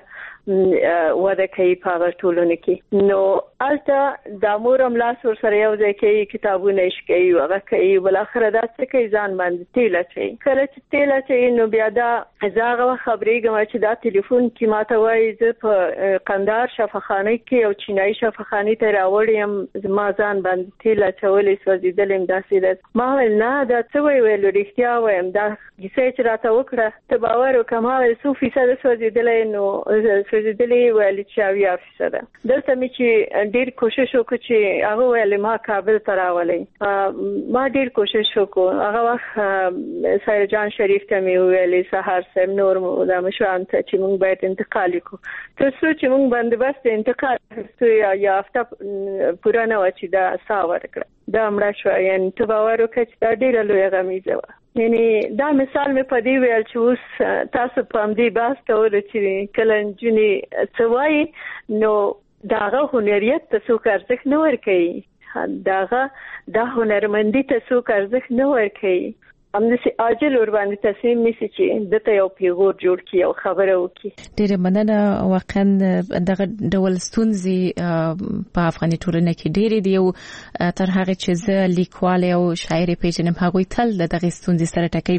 وده کوي په ټولونه کې. نو الته د مورم لاس ور سره یو ځای کوي، کتابونه یې کوي، هغه کوي، بل اخر دا څه کوي ځان باندې تیل اچي. کله چې تیل اچي نو بیا دا زاغه خبرېږم چې دا ټلیفون کې ماته وایي زه په قندار شفاخانه کې او چینایي شفاخانه ته راوړم، ما ځان باندې تیل اچولې سوځیدلم داسې ده. ما ویل نه دا څه ویل رښتیا وایم، دا کیسه چې راته وکړه ته باور وکړه. ما ویل 100% سوځیدلې نو سوځیدلې ویل چې 80% دلته مې چې ډیر کوشش وکړ چې هغه ویل ما کابل ته راولې، ما ډیر کوشش وکړ. هغه وخت سایل جان شریف ته مې ویلې سحر سم نور د مشران ته چې موږ باید انتقال وکړو، ترڅو چې موږ بندوبست انتقال یا هفته پوره نه و چې دا ساور کړ دا مړه شو. یعنی ته باور وکړه چې دا ډیره لویه غمیزه و. یعنی دا مثال مې په دې ویل چې اوس تاسو په دې باس کول چې کله جنې څوای نو داغه هنریت ته څوک ارزښت نه ورکوي، داغه د هنرمندي ته څوک ارزښت نه ورکوي. همداسې عاجل ور باندې تصمیم نیسي چې دته یو پیغور جوړ کړي او خبره وکړي. ډېر مننه. واقعا دغه ډول ستونزې په افغاني ټولنه کې ډېرې دي او تر هغه چې زه لیکوال او شاعر پیژنم هغوی تل دغه ستونزې سره ټکي.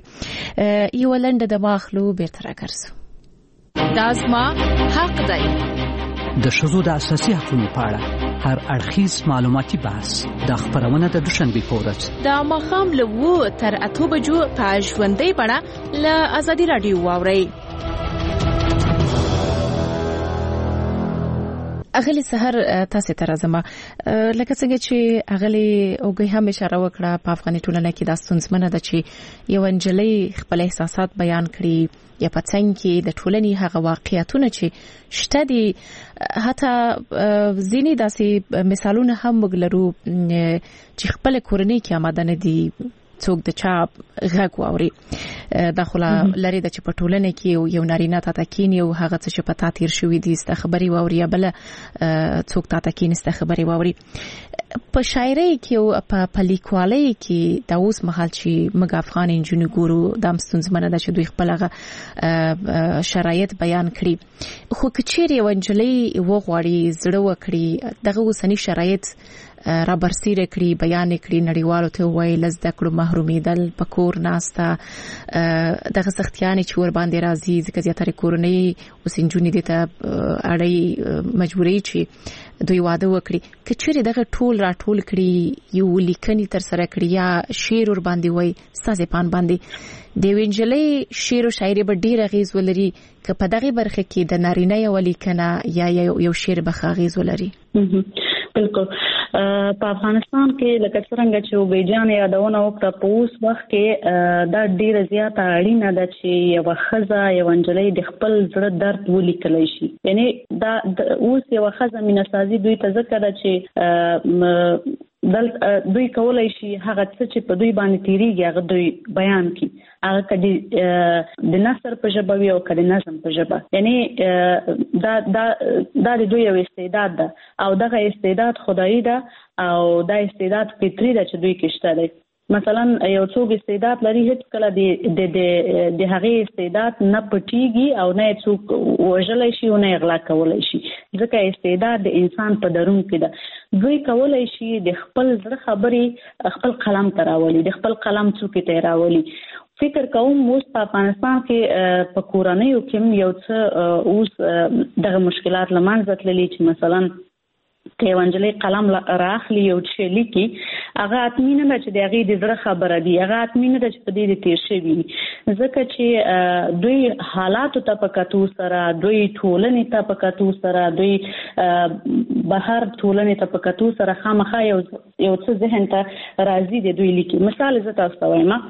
یو لنډه د ماخلو بیرته راګرځو. دا زما حق دی. د ښځو د اساسي حقوقو په اړه هر اړخیز معلوماتي بحث د خبرونه د دوشنبه په ورځ د ماښام له 2 تر 8 بجو په ژوندۍ بڼه له ازادي رادیو واورئ. اغلی سحر تاسو ته راځم لکه څنګه چې اغلی اوګي هم اشاره وکړه په افغاني ټولنه کې د ستونزمنه د چې یو انجلۍ خپل احساسات بیان کړي یا په څنګه کې د ټولنې هغه واقعیتونه چې شته دي حتی ځینې داسې مثالونه هم وګلرو چې خپل کورنۍ کې آماده نه دي څوک د چا غږ واوري داخله لري د چپټولنه کې یو نارینه تا تکین یو هغه څه په تاتیر شوې دي ست خبري واوري بل څوک تا تکین ست خبري واوري په شاعري کې او په لیکوالۍ کې د اوس مهال چې موږ افغان انجونی ګورو د مستنزمنه د شدوی خپلغه شرایط بیان کړي خو کچيري ونجلي وغواړي زړه وکړي دغه وسنی شرایط را برسیره کړي بیان کړي نړیوالو ته وایي لزده کړو محرومیدل پکور ناستا دغه سختیان چې ور باندې راځي ځکه زیاتره کورنۍ اوس انجونی دي ته اړای مجبوري چې دوی واده وکړي کچېره دغه ټول را ټول کړي یو لیکنی تر سره کړی یا شعر ور باندې وایي ستاسو پان باندې د وینجلې شعر او شاعري به ډیر غیز ولري که په دغه برخه کې د نارینه یو لیکنه یا یو شعر به غیز ولري بالکل په افغانستان کې لکه څنګه چې وبېجان یادونه وکړه په اوس وخت کې دا ډیره زیاته اړینه ده چې یو خزه یو انجلۍ د خپل زړه درد ولیکلی شي یعنی دا اوس یو خزه میناسازي دوی ته ځکه ده چې دوی کولای شي هغه څه چې په دوی باندې تیریږي هغه دوی بیان کړي هغه کدي د نثر په ژبه وي او کدي نظم په ژبه یعنی دا د دوی یو استعداد ده او دغه استعداد خدایي ده او دا استعداد فطري ده چې دوی کې شته دی مثلا یو څوک استعداد لري هیڅ کله د هغه استعداد نه پټيږي او نه څوک وژلای شي او نه اغلا کولای شي ځکه استعداد د انسان په درون کې ده دوی کولای شي د خپل زړه خبرې خپل قلم تراولي د خپل قلم څوک ته راولي فکر کوم اوس په افغانستان کې په کورنیو کې یو څه اوس دغه مشکلات لمانځه تللي چې مثلا که ونجلې قلم راخلی یو چې لیکي هغه اتمینه ده چې د هغې د زړه خبره دي هغه اتمینه ده چې په دې د تیر شوي ځکه چې دوی حالاتو ته په کتو سره دوی ټولنې ته په کتو سره دوی بهر ټولنې ته په کتو سره خامخا یو څه ذهن ته راځي د دوی لیکي مثال زه تاسو ته وایم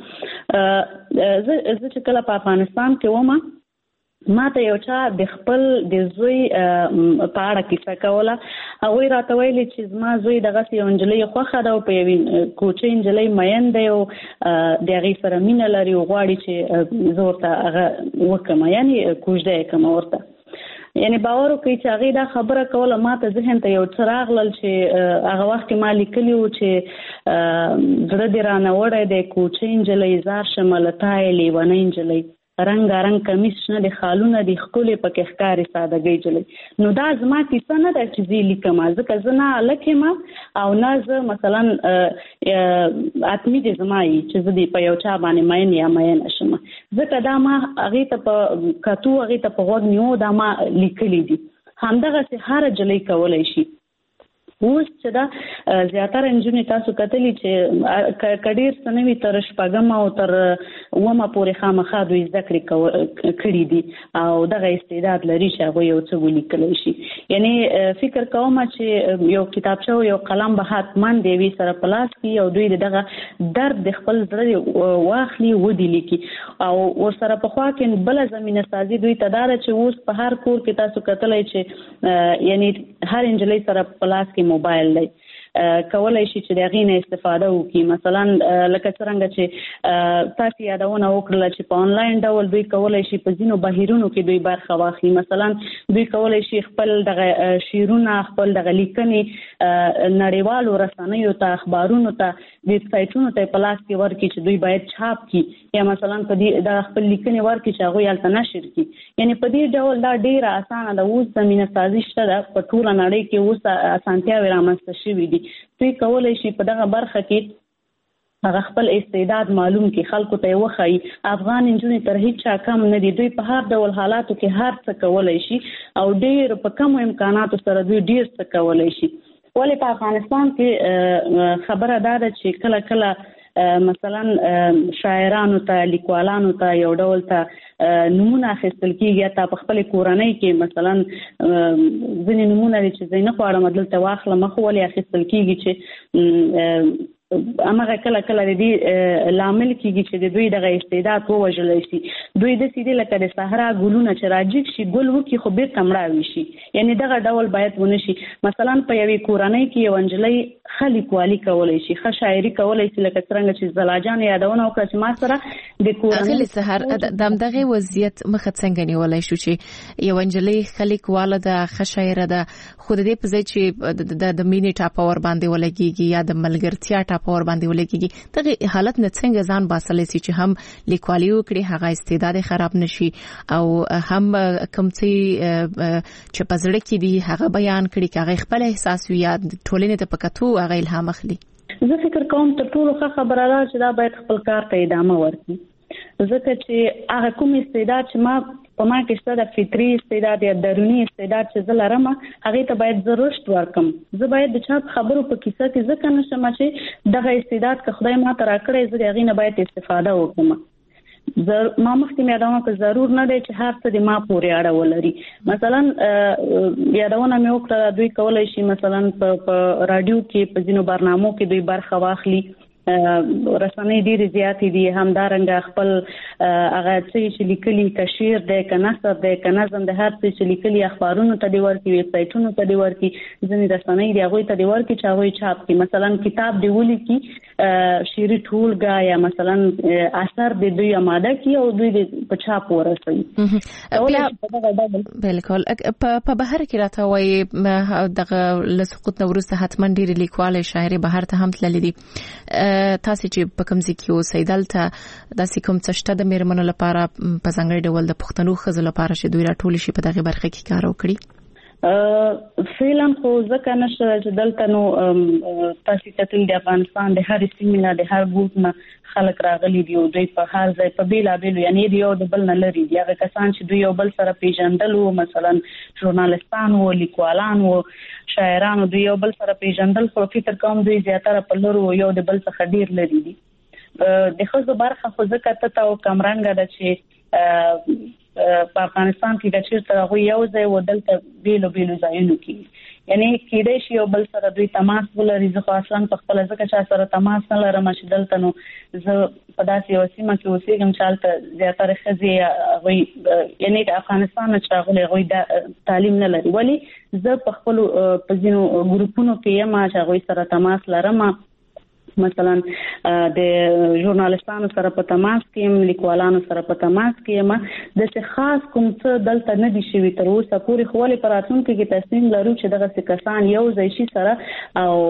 زه چې کله په افغانستان کې وم ما ته یو چا د خپل د زوی په اړه کیسه کوله هغوی راته ویلي چې زما زوی دغسې یو نجلۍ خوښه ده او په یوې کوچۍ نجلۍ مین دی او د هغې سره مینه لري او غواړي چې زه ورته هغه وکړم یعنې کوژده یې کړم ورته یعنی باور وکړئ چې هغې دا خبره کوله ما ته ذهن ته یو څه راغلل چې هغه وخت کې ما لیکلي وو چې زړه دې رانه وړی دی کوچۍ نجلۍ زار شمه له تا یې لیونۍ نجلۍ رنګارنګ کمیس شنه د خالونه د ښکلې پکې ښکاري سادهګۍ جلۍ نو دا زما کیسه نه ده چې زه لیکم ځکه زه نه هلک یم او نه زه مثلا اتمي دې زما یي چې زه دې په یو چا باندې مین یا مینه شم ځکه دا ما هغې ته په کتو هغې ته په غوږ نیو دا ما لیکلي دي همدغسې هره جلۍ کولی شي اوس چې دا زیاتره نجونې تاسو کتلي چې کډیر سنوي تر شپږم او تر اومه پورې خامخا دوی زده کړې کړي دي او دغه استعداد لري چې هغوی یو څه ولیکلی شي یعنی فکر کوم چې یو کتابچه او یو قلم به حتما د یوې سره په لاس کړي او دوی دغه درد د خپل زړه واخلي ودې لیکي او ورسره پخوا کې بله زمینه سازي دوی ته دا ده چې اوس په هر کور کې تاسو کتلی چې یعنی هر نجلۍ سره په لاس کې موبایل دی کولای شي چې د هغې نه استفاده وکړي مثلا لکه څرنګه چې تاسو یادونه وکړله چې په آنلاین ډول دوی کولای شي په ځینو بهیرونو کې دوی برخه واخلي مثلا دوی کولای شي خپل دغه شعرونه خپل دغه لیکنې نړیوالو رسنیو ته اخبارونو ته ویب سایټونو ته په لاس کې ورکړي چې دوی باید چاپ کړي یا مثلا په دې د خپل لیکنې ورکړي چې هغوی هلته نشر کړي یعنی په دې ډول دا ډیره اسانه ده اوس زمینه سازي شته ده په ټوله نړۍ کې اوس اسانتیاوې رامنځته شوي دي دوی کولای شي په دغه برخه کې هغه خپل استعداد معلوم کړي خلکو ته یې وښایي افغان نجونې تر هیچا کم نه دي دوی په هر ډول حالاتو کې هر څه کولای شي او ډېر په کمو امکاناتو سره دوی ډېر څه کولای شي ولې په افغانستان کې خبره دا ده چې کله کله مثلا شاعرانو ته لیکوالانو ته یو ډول ته نمونه اخیستل کیږي ته په خپل کورنۍ کې مثلا ځینې نمونه چې زینه غواړم دلته واخله مخ ولې اخیستل کیږي چې امغه کله کله د دې لامل کیږي چې د دوی دغه استعداد ووژل شي دوی د سیدی لکه د صحرا ګلونه چې راجیک شي ګل وکي خو به تمړاوي شي یعنی دغه ډول باید ونشي مثلا په یوې کورنۍ کې یو انجلۍ خلیق والی کولای شي ښه شاعري کولای شي لکه څنګه چې زلاجان یادونه وکړه چې ما سره د کورنۍ سحر دغه وضعیت مخه څنګه نیولای شو چې یو انجلۍ خلیق واله د ښه شاعره ده خو د دې په ځای چې د مینې ټاپور باندې ولګيږي یا د ملګرتیا ټاپور باندې ولګيږي دغه حالت نه څنګه ځان باسلای شي چې هم لیکوالي وکړي هغه استعداد خراب نشي او هم کومتي چې پزړه کې دی هغه بیان کړي چې هغه خپل احساس یا ټولنې ته پکاتو هغه الهام اخلي زه فکر کوم تر ټولو ښه خبره ده چې دا باید خپل کار ته ادامه ورکړي ځکه چې هغه کوم استعداد چې په ما کې څه د فطري استعداد یا دروني استعداد چې زه لرم هغه ته باید ضرورت ورکم زه باید د چا خبرو په کیسه کې ځکه نشم چې دغه استعداد که خدای ما ته راکړی زه هغه نه باید استفاده وکړم ما مخکې یادونه که ضرور نه دی چې هر څه د ما پورې اړه ولري مثلا یادونه مې وکړه دوی کولای شي مثلا په رادیو کې په ځینو برنامو کې دوی برخه واخلي رسنۍ ډېرې زیاتې دي همدارنګه خپل هغه چې لیکلي کشیر دی که نثر دی که نظم دی هر څه چې لیکلي اخبارونو ته دی ورکړي ویب سایټونو ته دی ورکړي ځینې رسنۍ دی هغوی ته دی ورکړي چې هغوی چاپ کړي مثلا کتاب دی ولیکي شعري ټولګه یا مثلا اثر دی دوی آماده کړي او دوی په چاپ ورسوي بالکل په بهر کې راته وایي دغه له سقوط نه وروسته حتما ډېرې لیکوالې شاعرې بهر ته هم تللې دي تاسو چې په کوم ځای کې اوسئ دلته داسې کوم څه شته د میرمنو لپاره په ځانګړي ډول د پښتنو ښځو لپاره چې دوی راټول شي په دغه برخه کې کار وکړي فعلا خو ځکه نشته چې دلته نو تاسو کتل د افغانستان د هر سیمې نه د هر ګوټ نه خلک راغلي دي او دوی په هر ځای په بیلابیلو یعنی یو د بل نه لري دي هغه کسان چې دوی یو بل سره پیژندل او مثلا ژورنالستان او لیکوالان او شاعران دوی یو بل سره پیژندل خو فکر کوم دوی زیاتره په لورو یو د بل څخه ډیر لري دي د خو برخه خو ځکه ته او کمرنګ ده چې په افغانستان کې د چیرته غوي یو ځای ودلته بیلو ځایونو کې یعنی کېدای شي یو بل سره دوی تماس ولري ځکه اصلا په خپل ځکه چې سره تماس نه لرم چې دلته نو زه په داسې یو سیمه کې اوسېږم چې هلته زیاتره ښځې هغوی یعنی د افغانستان نه چې راغلي هغوی تعلیم نه لري ولی زه په خپلو په ځینو ګروپونو کې یم چې هغوی سره تماس لرم مثلا د ژورنالستانو سره په تماس کې یم لیکوالانو سره په تماس کې یم د څه خاص کوم څه دلته نه دي شوي تر اوسه پورې خو ولې په راتلونکي کې تصمیم لرو چې دغه کسان یو ځای شي سره او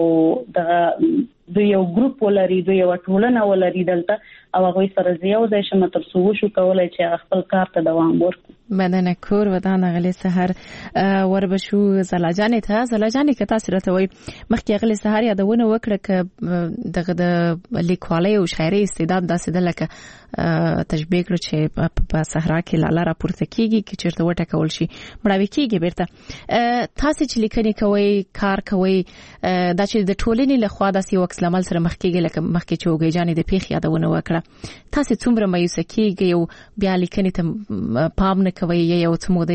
دغه دوی یو ګروپ ولري دوی یو ټولنه ولري دلته او هغه سره یو ځای شمه تر څو شو کولای چې خپل کار ته دوام ورکړي مننه کور ودان غلي سحر وربشو زلاجانې ته زلاجانې کته سره ته وي مخکې غلي سحر یادونه وکړه ک دغه د لیکوالۍ او شاعرۍ استعداد داسې د لکه تشبیه کړ چې په صحرا کې لاله راپورته کیږي چې چیرته وټه کول شي مړاوي کیږي بیرته تاسو چې لیکنې کوي کار کوي دا چې د ټولنې له خوا داسې وکس لامل سره مخ کېږي لکه مخکې چې وګیجانې د پیښ یادونه وکړه تاسو څومره مایوس کیږئ او بیا لیکنې ته پام نه کوي یو څه مودې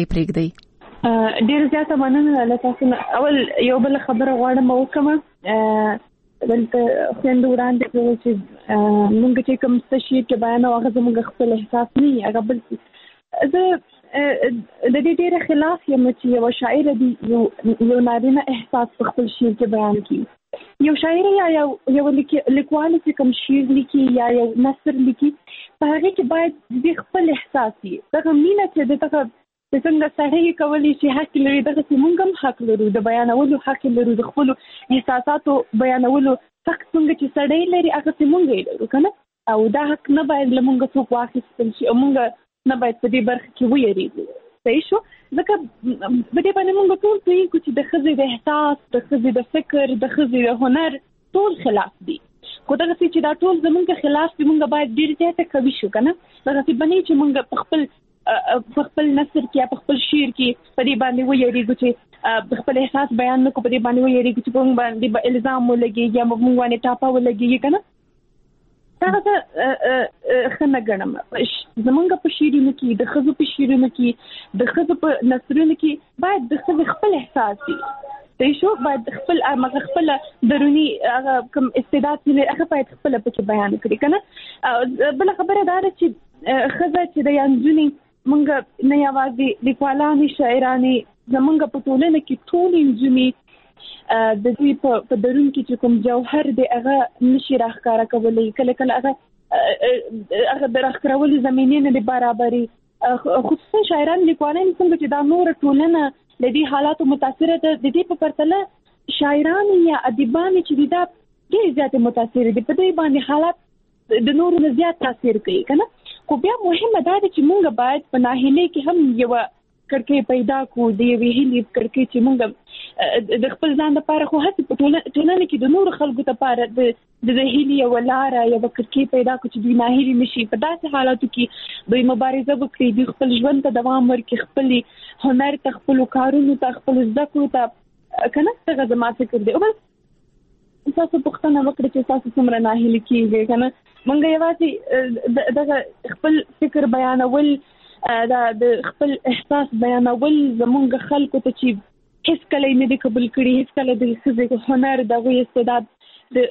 پرېږدئ ډیر زیاته مننه له تاسو اول یو بل خبره غواړم وکړم دلته څنګه وړاندې کوي چې موږ چې کوم څه شي کې بیان او هغه زموږ خپل احساس نه هغه بل زه د دې ډیره خلاف یم چې یو شاعر دی یو نارینه احساس په خپل شعر کې بیان کړي یو شاعر یا یو لیکوال چې کوم شعر لیکي یا یو نثر لیکي په هغه کې باید د خپل احساس یې دغه مینه چې دغه څنګه سړی کولی شي حق لري دغه موږ هم حق لرو د بیانولو حق لرو د خپل احساساتو بیانولو حق څنګه چې سړی لري هغه موږ لرو کنه او دا حق نه باید لمونږ څوک واخیستل شي او موږ نه باید په دې برخه کې ویریږو صحیح شو ځکه په دې باندې موږ ټول پوهیږو چې د ښځې د احساس د ښځې د فکر د ښځې د هنر ټول خلاف دي خو دغه چې دا ټول زمونږ خلاف دي موږ باید ډېر زیاته قوي شو کنه دغه باندې چې موږ په خپل نثر کې په خپل شعر کې په دې باندې ویریږو چې خپل احساس بیان نکو په دې باندې ویریږو چې موږ باندې الزام ولګي یا موږ باندې ټاپه ولګي کنه دا خنه ګڼم زمونږ په شیرینو کې د خزو په شیرینو کې د خزو په نثرونو کې باید د خزو خپل احساس وي د شو باید خپل درونی کوم استعداد لري هغه باید خپل په بیان کړي کنه بل خبره دا ده چې خزه چې د یانځونی مونږ نه یوازې لیکوالانې شاعرانې زمونږ په ټولنه کې ټول انځونی د دوی په درون کې چې کوم جوهر دی هغه نشي راښکاره کولی کله هغه د راښکارولو زمینې نه برابري خصوصا شاعران لیکوالان څنګه چې دا نور ټولنه د دې حالاتو متاثره ده د دې په پرتله شاعران یا ادیبان چې دا ډېر زیات متاثر دي په دې باندې حالات د نور نه زیات تاثیر کوي کنه خو بیا مهمه ده چې موږ باید په ناهیلۍ کې هم یو کړکۍ پیدا کو د یوې هیلې کړکۍ چې موږ د خپل ځان لپاره خو هڅه په ټولنه کې د نور خلکو لپاره د هیلې یو لاره یو کړکۍ پیدا کو چې دوی ناهیلي نشي په داسې حالاتو کې دوی مبارزه وکړي دوی خپل ژوند ته دوام ورکړي خپل هنر ته خپل کارونو ته خپل زده کړو ته کنه څنګه زما فکر دی او تاسو پوښتنه وکړئ چې تاسو څومره ناهیلي کیږئ کنه مونږ یوازې د خپل فکر بیانول دا د خپل احساس بیانول زمونږ خلکو ته چې هیڅ کله نه دي قبول کړي هیڅ کله د ښځې هنر دغه استعداد د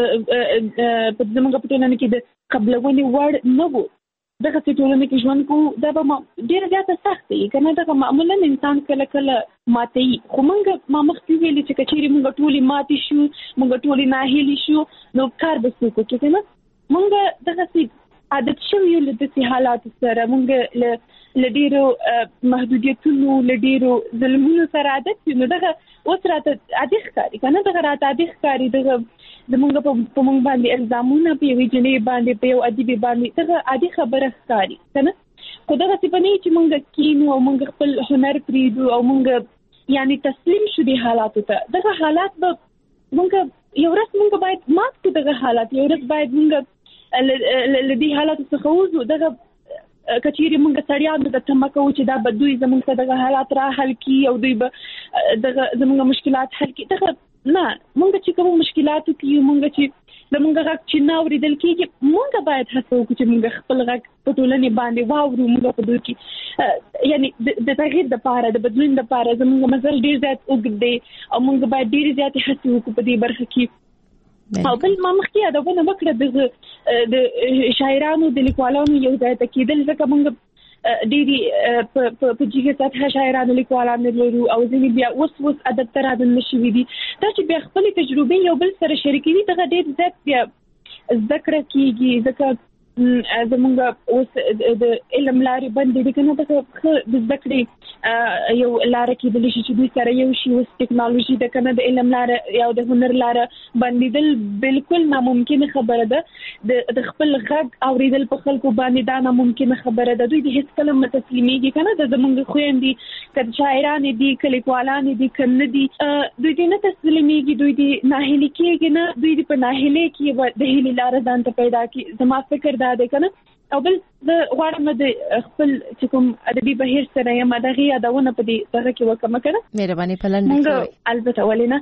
زمونږ په ټولنه کې د قبلونې وړ نه وو دغه ټولنه کې ژوند کو دا به ډېر زیاته سخت دی کنه دغه معمولا انسان کله ماتي خو مونږ ما مخکې ویلي چې کچېرې مونږ ټولې ماتي شو مونږ ټولې ناهیلي شو نو کار به څه کوو کنه مونږ دغه عادت شوی له دې حالات سره مونږ له ډیرو محدودیتونو له ډیرو ظلمونو سره عادت نو دغه اوس راته عادي ښکاري کنه دغه راته عادي ښکاري دغه زمونږ په مونږ باندې الزامونه په یوې جنې باندې په یو ادیب باندې دغه عادي خبره ښکاري کنه خو دغه څه په نه چې مونږ کینو او مونږ خپل هنر پریږدو او مونږ یعنی تسلیم شو دي حالاتو ته دغه حالات به مونږ یو ورځ مونږ باید مات کړو دغه حالات یو ورځ باید مونږ لدی حالات څخه وځو دغه کچېری مونږ سړیانو د تمکو چې دا بدوي زمونږ ته دغه حالات را حل کی او دوی به دغه زمونږ مشکلات حل کی دغه نه مونږ چې کوم مشکلاتو کې مونږ چې زمونږ غږ چې ناوریدل کېږي مونږ باید هڅه وکړو چې مونږ خپل غږ په ټولنې باندې واورو مونږ په دوی کې یعنی د تغییر لپاره د بدلون لپاره زمونږ مزل ډیر زیات اوږد دی او مونږ باید ډیر زیات هڅه وکړو په دې برخه کې او بل ما مخکې یادونه وکړه د شاعرانو د لیکوالانو یو ځای ته کېدل ځکه موږ ډېری په جګه سطحه شاعرانو لیکوالانو لرو او ځینې بیا اوس ادب ته راغلي شوي دي دا چې بیا خپل تجربې یو بل سره شریکوي دغه ډېر زیات بیا زده کړه کېږي ځکه زمونږ اوس د علم لارې بندې دي کنه د زده کړې یو لاره کېدلی شي چې دوی سره یو شي اوس ټکنالوژي د کنه د علم لاره یا د هنر لاره بندېدل بالکل ناممکنه خبره ده د خپل غږ اوریدل په خلکو باندې دا ناممکنه خبره ده دوی د هیڅ کله متسلیمېږي کنه د زمونږ خويندې کله شاعران دي کله لیکوالان دي کنه دي دوی نه تسلیمېږي دوی د ناهیلي کېږي نه دوی په ناهیلۍ کې د هیلې لاره ځان ته پیدا کی زما فکر دا دی کنه او بل د غواړم د خپل چې کوم ادبي بهیر سره یم دغه یادونه په دې طرح کې وکم کنه مهرباني پلان مونږ البته ولینه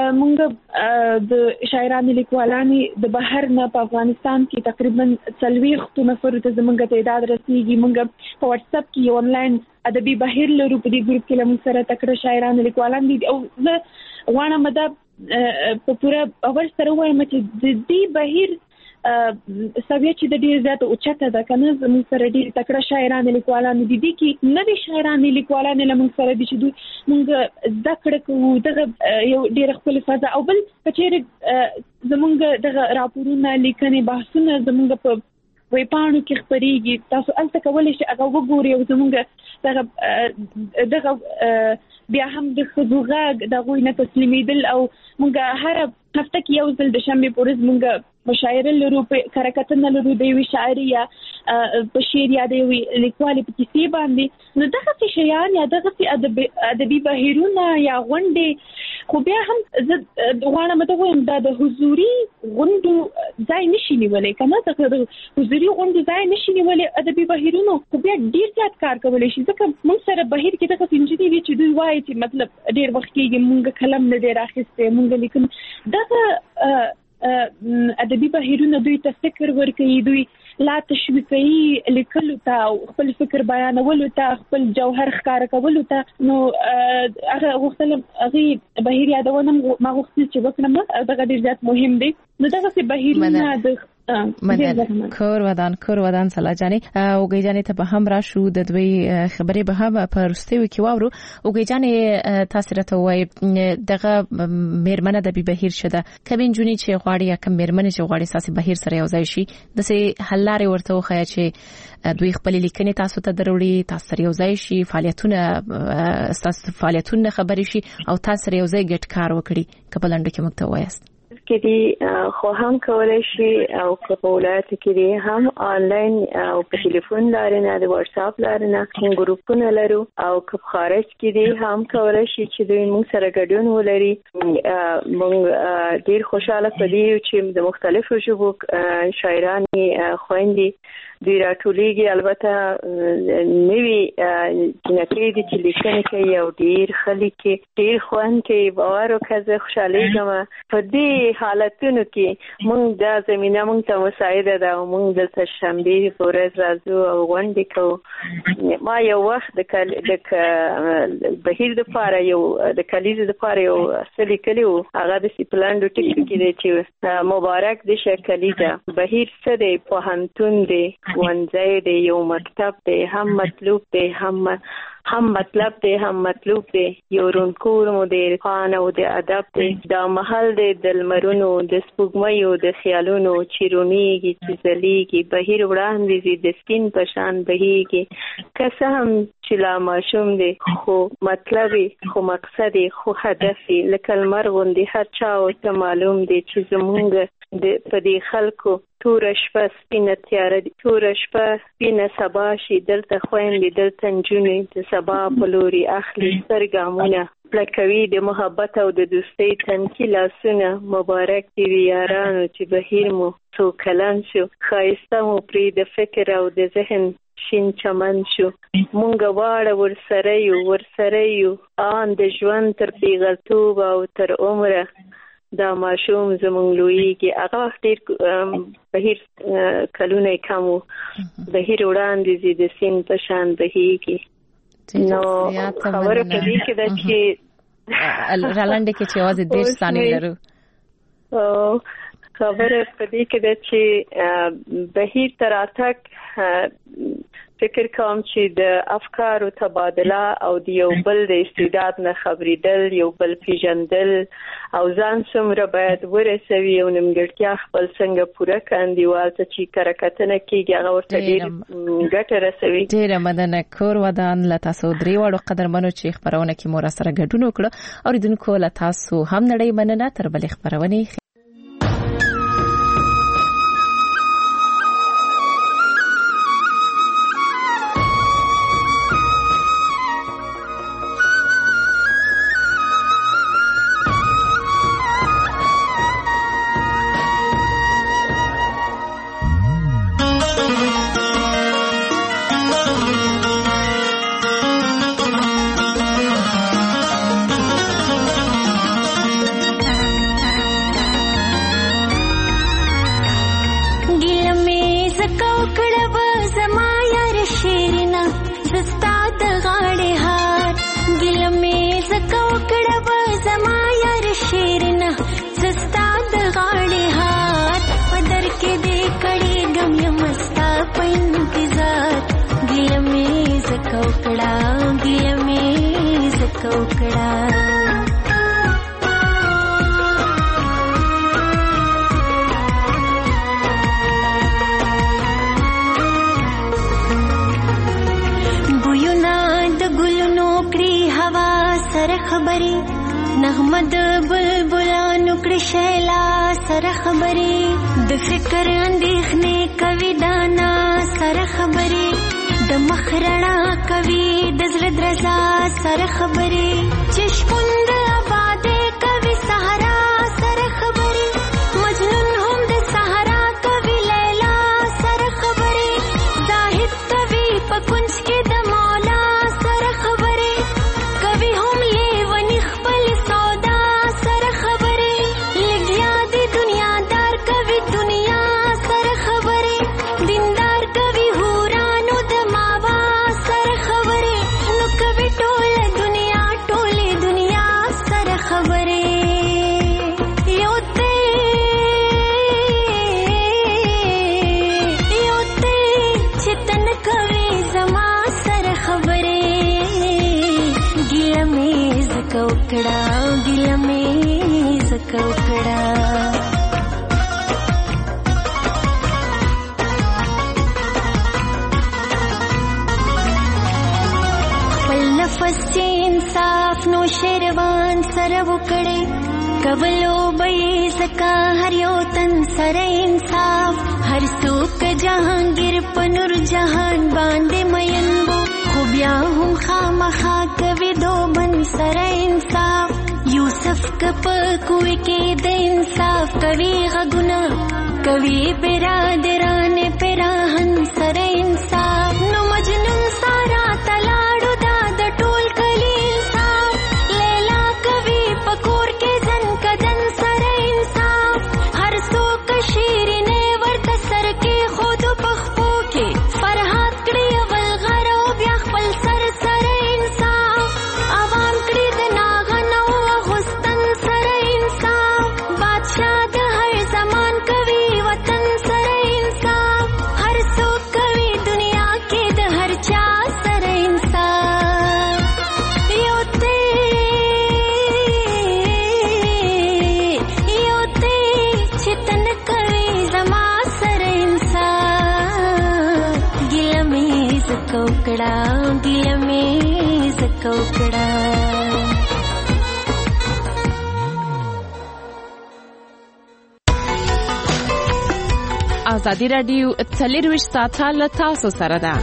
مونږ د شاعرانو لیکوالانو د بهر نه په افغانستان کې تقریبا 40 نفر ته زمونږ تعداد رسیدي مونږ په واتس اپ کې آنلاین ادبي بهیر لرو په دې ګروپ کې موږ سره تکړه شاعرانو لیکوالان دي او زه غواړم دا په پوره اور سره وایم چې د دې بهیر سوي چې د ډیر زیات اوچته ده کنه زموږ سره ډیر تکړه شاعران لیکوالان دي کې نوې شاعران لیکوالان لمن سره دي چې موږ ذکر کوو دغه یو ډیر خپل فضا او بل کچېره زموږ دغه راپورونه لیکنې بحثونه زموږ په وې پانو کې خبريږي تاسو الته کولای شئ هغه وګورئ او زموږ دغه بیا هم د خدوغه دغه نه تسلیمیدل او موږ هر هفته کې یو ځل د شنبه پورز موږ مشاعره لرو په کارکتنه لرو د وی شاعري یا په شعر یا د وی لیکوالي په کیسې باندې نو دغه څه شیان یا دغه څه ادبي بهیرونه یا غونډې خو بیا هم غواړم ته وایم دا د حضوري غونډو ځای نشي نیولای کنه د حضوري غونډو ځای نشي نیولای ادبي بهیرونه خو بیا ډیر زیات کار کولای شي ځکه موږ سره بهیر کې دغه انجینری وی چې دوی وایي چې مطلب ډیر وخت کې موږ کلم نه ډیر اخیسته موږ لیکن دغه ادبي بهیرونه دوی ته فکر ورکوي، دوی لا تشویقي لیکلو ته او خپل فکر بیانولو ته، خپل جوهر ښکار کولو ته. نو هغه غوښتل هغه بهیر یادونه ما غوښتل چې وکړم، دغه ډیر زیات مهم دی. نو دغه بهیرونه د مننه. کور ودان سلا جاني او گیجانې ته به هم راشو، د دوی خبرې به هم په رستیو کې واورو. او گیجانې تاسو راته وایي دغه میرمنه د بهیر شده کمین جونی چې غواړي یا کم میرمنه چې غواړي ساسي بهیر سره یو ځای شي، د سه حل لارې ورته وخیا چې دوی خپل لیکنې تاسو ته دروړي، تاسو سره یو ځای شي، فعالیتونه خبرې شي او تاسو سره یو ځای ګډ کار وکړي. کبلندو کې مکته وایست کې دي خو هم کولای شي او په ولایت کې دي هم آنلاین او په ټلیفون لارې نه، د واتس اپ لارې نه ګروپونه لرو، او که خارج کې دي هم کولای شي چې دوی موږ سره ګډون ولري. موږ ډیر خوشاله پدې چې د مختلفو ژبو شاعرانې خويندې دوی راټولېږي. البته نوی جنکې دي چې لیکنې کوي او ډیر خلک ډیر خوان کوي. باور وکړه خوشالېږم په دې حالتونو کې موږ د زمينه موږ ته مساعده ده او موږ د شنبه په ورځ راځو او غونډې کوو. ما یو وخت د بهیر د پاره یو د کلیزې د پاره یو اصلي کلیو هغه د سیپلاندو ټیک کې دی چې مبارک د شکلیزه بهیر څه دی، پوهنتون دی، ونځای دی، یو مکتب دی، هم مطلوب دی هم مطلب دی هم مطلوب دی، یو رونکور مو دی خان او د ادب دی، دا محل دی د لمرونو د سپوږمیو د خیالونو چیرونیږي چې زلیږي، بهیر وړاندې د سپین پشان بهیږي. که هم چې لا ماشوم دی خو مطلبي خو مقصدي خو هدفي، لکه لمر غوندې هر چا ورته معلوم دی چې زمونږ په دې خلکو توره شپه سپینه تیاره دي، توره شپه سپینه سبا شي، دلته خویندې دلته نجونې د سبا په لوري اخلي سترګامونه، پلکوي د محبت او د دوستۍ تنکي لاسونه. مبارک دی یارانو چې بهیر مو څو کلن شو، ښایسته مو پرې د فکر او د ذهن شین چمن شو. مونږ واړه ورسره یو آن د ژوند تر پیغلتوب او تر عمره، دا ماشوم زمونږ لویږي. هغه ډیر بهیر کلونه کم وو، بهیر وړاندې د سین په شان بهیږي. نو خبره په دې کې ده چې رالاندې کې چې یوازې 10 ثانیې لرو. خبره په دې کې ده چې بهیر تر اتک فکر کوم چې د افکارو تبادله او د یو بل د استعداد نه خبرېدل، یو بل پیژندل او ځان څومره باید ورسوي او نیمګړتیا خپل څنګه پوره کاندیوال ته چې کرکتنه کېږي هغه ورته ډېر ګټه رسوي. ډېره مننه. کور ودان له تاسو درې واړو قدرمنو چې خبرونه کې مو سره ګډون وکړه. اوریدونکو له تاسو هم نړۍ مننه. تر بلې خبرونه نغمد بلبلانو کرشیلا سره خبري د فکر اندېخنې کوي دانا سره خبري د مخرنا کوي د زړه درزا سره خبري چشپوند آباده کوي سهارا سره خبري مجنون هم د سهارا کوي لیلا سره خبري زاهد کوي په کنج کې د مولا سره خبري کوي هم لیونی خپل سودا سره خبري لګیا د دنیا دا زکوکړه نفس انصاف نو شیروان سره وکړي کولو به زکا هر یو تن سره انصاف هر څوک جهانگیر پنور جهان باندې مینبو خو بیا هم خامخا کوي دوبن سره انصاف یوسف کپ کوی کې د انصاف کوي غګنا کوي برادران پراهن سره انصاف نو مجنون سارا تلاړو ازادي راډیو 24 ساعته له تاسو سره ده.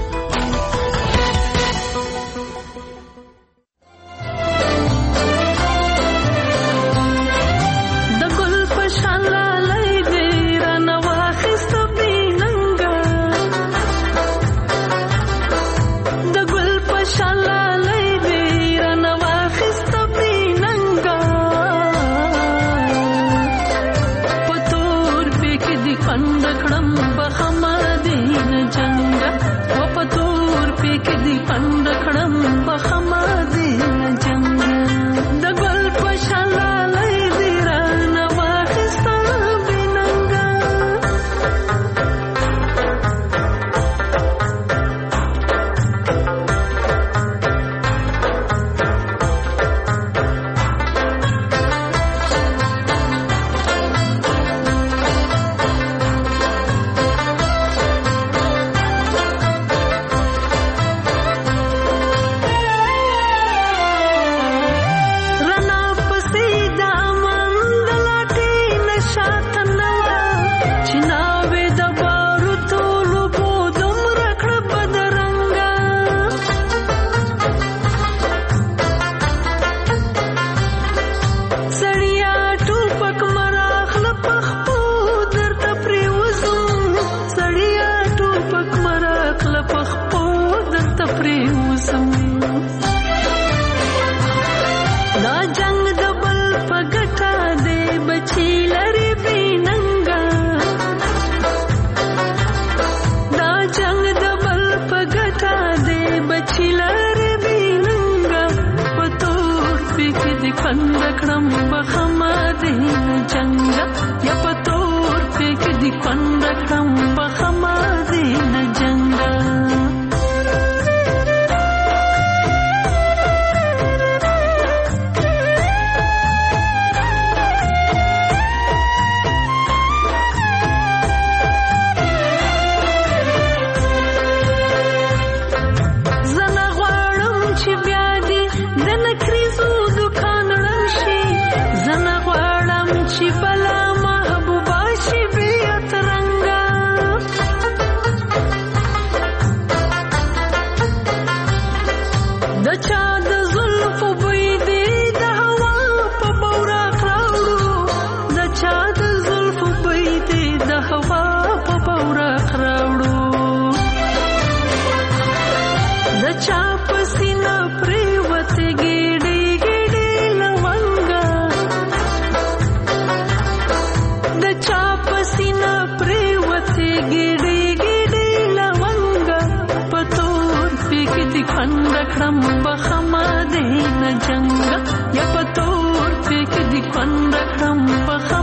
Janga ya pator pe ke di panda kram